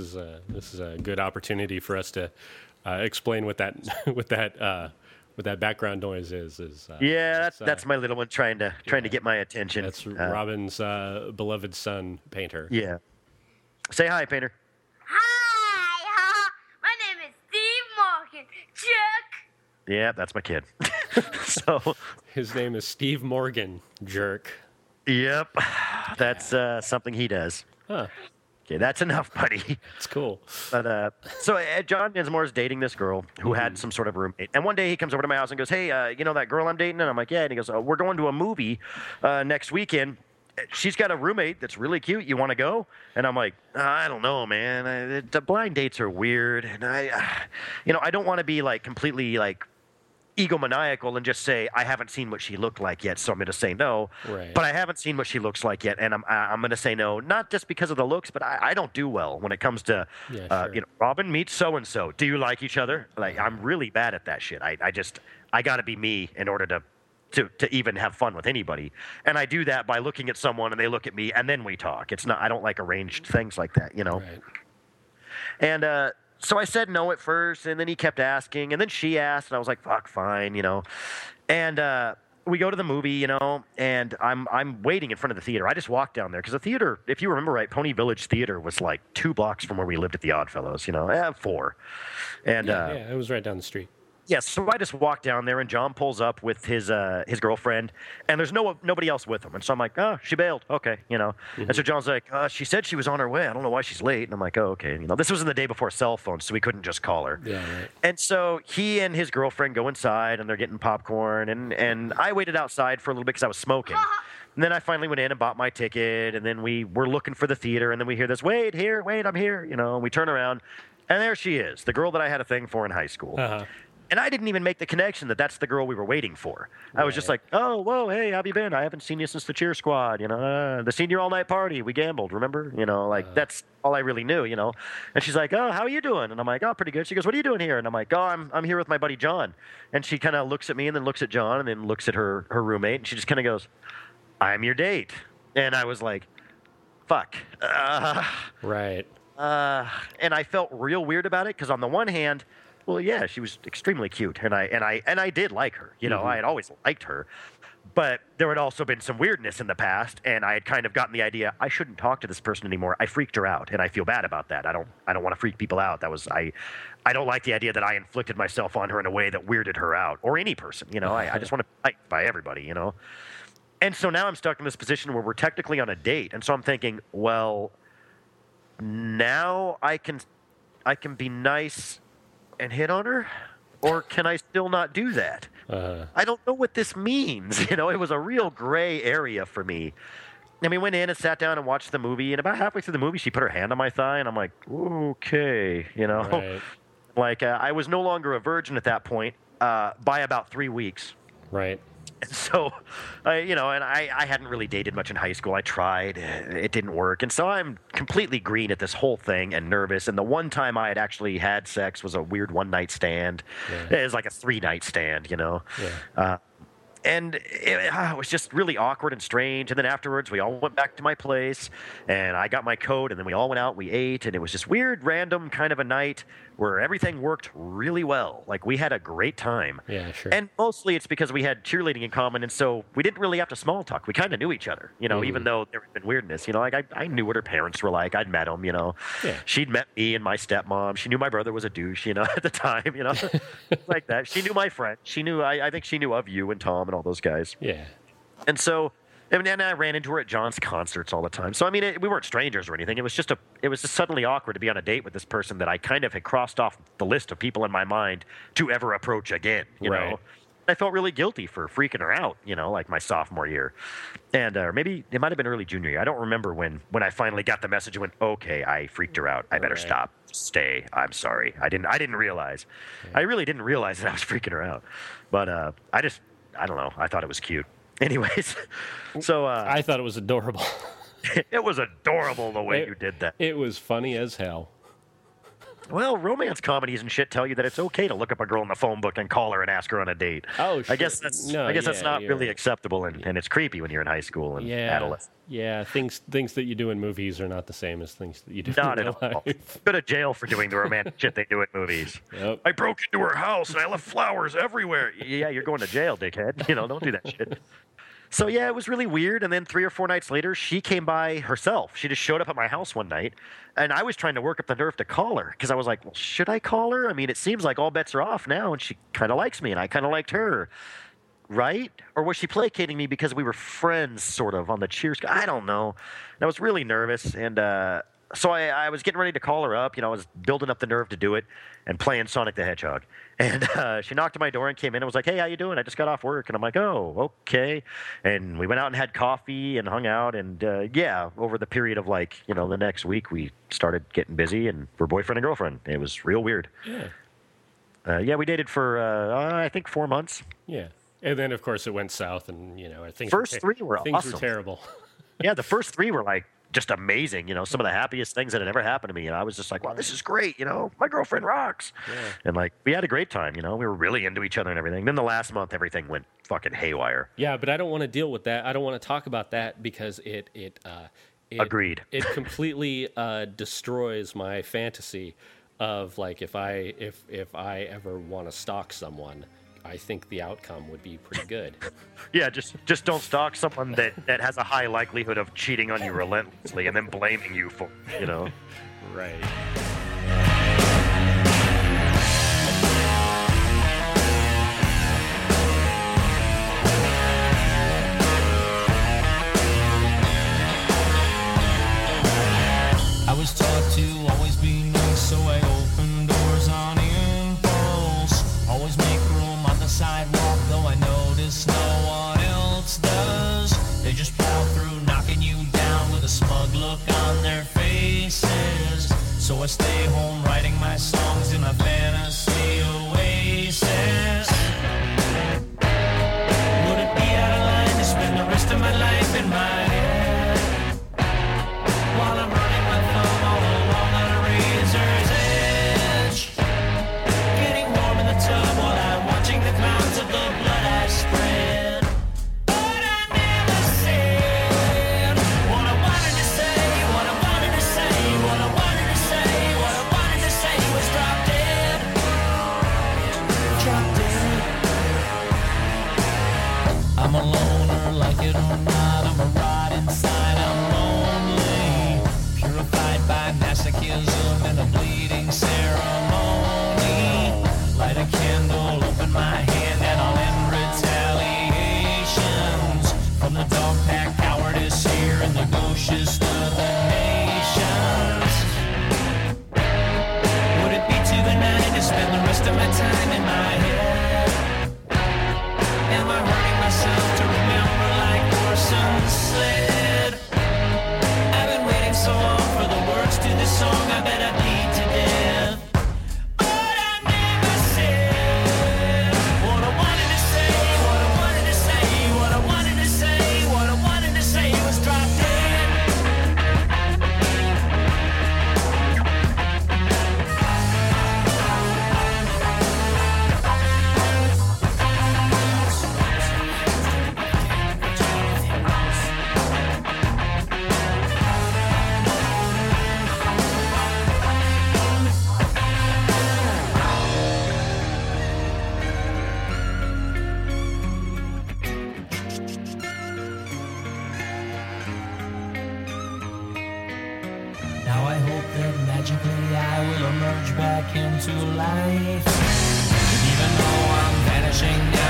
S3: a good opportunity for us to explain what that background noise is.
S2: That's my little one trying to get my attention.
S3: That's Robin's beloved son, Painter.
S2: Yeah. Say hi, Painter.
S4: Hi, my name is Steve Morgan. Chuck.
S2: Yeah, that's my kid. So.
S3: His name is Steve Morgan. Jerk.
S2: Yep, that's something he does.
S3: Huh.
S2: Okay, that's enough, buddy.
S3: It's cool.
S2: But so John Densmore is dating this girl who had some sort of roommate, and one day he comes over to my house and goes, "Hey, you know that girl I'm dating?" And I'm like, "Yeah." And he goes, "We're going to a movie next weekend. She's got a roommate that's really cute. You want to go?" And I'm like, "I don't know, man. The blind dates are weird, and I don't want to be like completely like egomaniacal and just say I haven't seen what she looked like yet, so I'm going to say no."
S3: Right.
S2: But I haven't seen what she looks like yet, and I'm going to say no, not just because of the looks, but I don't do well when it comes to
S3: sure.
S2: Robin meets so and so. Do you like each other? Like I'm really bad at that shit. I got to be me in order to even have fun with anybody, and I do that by looking at someone and they look at me and then we talk. It's not I don't like arranged things like that, you know.
S3: Right.
S2: And so I said no at first, and then he kept asking, and then she asked, and I was like, "Fuck, fine," you know. And we go to the movie, you know, and I'm waiting in front of the theater. I just walked down there because the theater, if you remember right, Pony Village Theater was like 2 blocks from where we lived at the Oddfellows, you know, 4. And
S3: Yeah, it was right down the street.
S2: yes, so I just walk down there, and John pulls up with his girlfriend, and there's nobody else with him. And so I'm like, "Oh, she bailed. Okay," you know. And so John's like, "She said she was on her way. I don't know why she's late." And I'm like, "Oh, okay." You know, this was in the day before cell phones, so we couldn't just call her.
S3: Yeah, right.
S2: And so he and his girlfriend go inside, and they're getting popcorn, and I waited outside for a little bit because I was smoking. And then I finally went in and bought my ticket, and then we were looking for the theater, and then we hear this, wait, I'm here," you know. And we turn around, and there she is, the girl that I had a thing for in high school.
S3: Uh-huh.
S2: And I didn't even make the connection that that's the girl we were waiting for. I was just like, "Oh, whoa, hey, how have you been? I haven't seen you since the cheer squad, you know, the senior all-night party. We gambled, remember? You know, like that's all I really knew, you know." And she's like, "Oh, how are you doing?" And I'm like, "Oh, pretty good." She goes, "What are you doing here?" And I'm like, "Oh, I'm here with my buddy John." And she kind of looks at me and then looks at John and then looks at her roommate. And she just kind of goes, "I'm your date." And I was like, fuck.
S3: Right.
S2: And I felt real weird about it because on the one hand, well, yeah, she was extremely cute, and I did like her. You know, I had always liked her, but there had also been some weirdness in the past, and I had kind of gotten the idea I shouldn't talk to this person anymore. I freaked her out, and I feel bad about that. I don't want to freak people out. I don't like the idea that I inflicted myself on her in a way that weirded her out, or any person. You know, I just want to be liked by everybody. You know, and so now I'm stuck in this position where we're technically on a date, and so I'm thinking, well, now I can be nice and hit on her, or can I still not do that? I don't know what this means. You know, it was a real gray area for me. And we went in and sat down and watched the movie, and about halfway through the movie, she put her hand on my thigh, and I'm like, okay, you know.
S3: Right.
S2: Like, I was no longer a virgin at that point by about 3 weeks.
S3: Right.
S2: And so, I hadn't really dated much in high school. I tried. It didn't work. And so I'm completely green at this whole thing and nervous. And the one time I had actually had sex was a weird one-night stand.
S3: Yeah.
S2: It was like a 3-night stand, you know.
S3: Yeah.
S2: it was just really awkward and strange. And then afterwards, we all went back to my place, and I got my coat, and then we all went out, we ate, and it was just weird, random kind of a night where everything worked really well. Like, we had a great time.
S3: Yeah, sure.
S2: And mostly it's because we had cheerleading in common, and so we didn't really have to small talk. We kind of knew each other, even though there had been weirdness. Like, I knew what her parents were like. I'd met them,
S3: Yeah.
S2: She'd met me and my stepmom. She knew my brother was a douche, at the time, like that. She knew my friend. She knew, I think she knew of you and Tom and all those guys.
S3: Yeah.
S2: And so, and I ran into her at John's concerts all the time. So, I mean, we weren't strangers or anything. It was just suddenly awkward to be on a date with this person that I kind of had crossed off the list of people in my mind to ever approach again, you know? I felt really guilty for freaking her out, like my sophomore year. And or maybe it might have been early junior year. I don't remember when I finally got the message and went, okay, I freaked her out. I better stop. Stay. I'm sorry. I didn't realize. I really didn't realize that I was freaking her out. But I don't know. I thought it was cute. Anyways, so
S3: I thought it was adorable.
S2: It was adorable the way you did that.
S3: It was funny as hell.
S2: Well, romance comedies and shit tell you that it's okay to look up a girl in the phone book and call her and ask her on a date.
S3: Oh, sure.
S2: I guess that's not really acceptable, and it's creepy when you're in high school and adolescent.
S3: Yeah, things that you do in movies are not the same as things that you do
S2: not
S3: in
S2: at
S3: real
S2: all.
S3: life.
S2: Go to jail for doing the romantic shit they do in movies.
S3: Yep.
S2: I broke into her house and I left flowers everywhere. Yeah, you're going to jail, dickhead. Don't do that shit. So, yeah, it was really weird. And then 3 or 4 nights later, she came by herself. She just showed up at my house one night. And I was trying to work up the nerve to call her because I was like, well, should I call her? I mean, it seems like all bets are off now. And she kind of likes me and I kind of liked her. Right? Or was she placating me because we were friends, sort of, on the cheers? I don't know. And I was really nervous. And so I was getting ready to call her up. I was building up the nerve to do it and playing Sonic the Hedgehog. And she knocked at my door and came in and was like, hey, how you doing? I just got off work. And I'm like, oh, okay. And we went out and had coffee and hung out. And, over the period of, the next week, we started getting busy and we're boyfriend and girlfriend. It was real weird.
S3: Yeah.
S2: We dated for, I think, 4 months.
S3: Yeah. And then, of course, it went south and, things
S2: First 3 were
S3: things
S2: awesome.
S3: were terrible.
S2: Yeah, the first 3 were, just amazing, some of the happiest things that had ever happened to me. And I was just like, wow, this is great, my girlfriend rocks. Yeah. And we had a great time, we were really into each other and everything. Then the last month, everything went fucking haywire.
S3: Yeah, but I don't want to deal with that. I don't want to talk about that because it
S2: Agreed.
S3: It completely destroys my fantasy of if I ever want to stalk someone. I think the outcome would be pretty good.
S2: Yeah, just don't stalk someone that has a high likelihood of cheating on you relentlessly and then blaming you for,
S3: Right.
S5: I was taught to always be nice, so I opened doors on impulse. Always make room on the sidewalk, though I notice no one else does. They just plow through, knocking you down with a smug look on their faces. So I stay to life. Even though I'm vanishing now.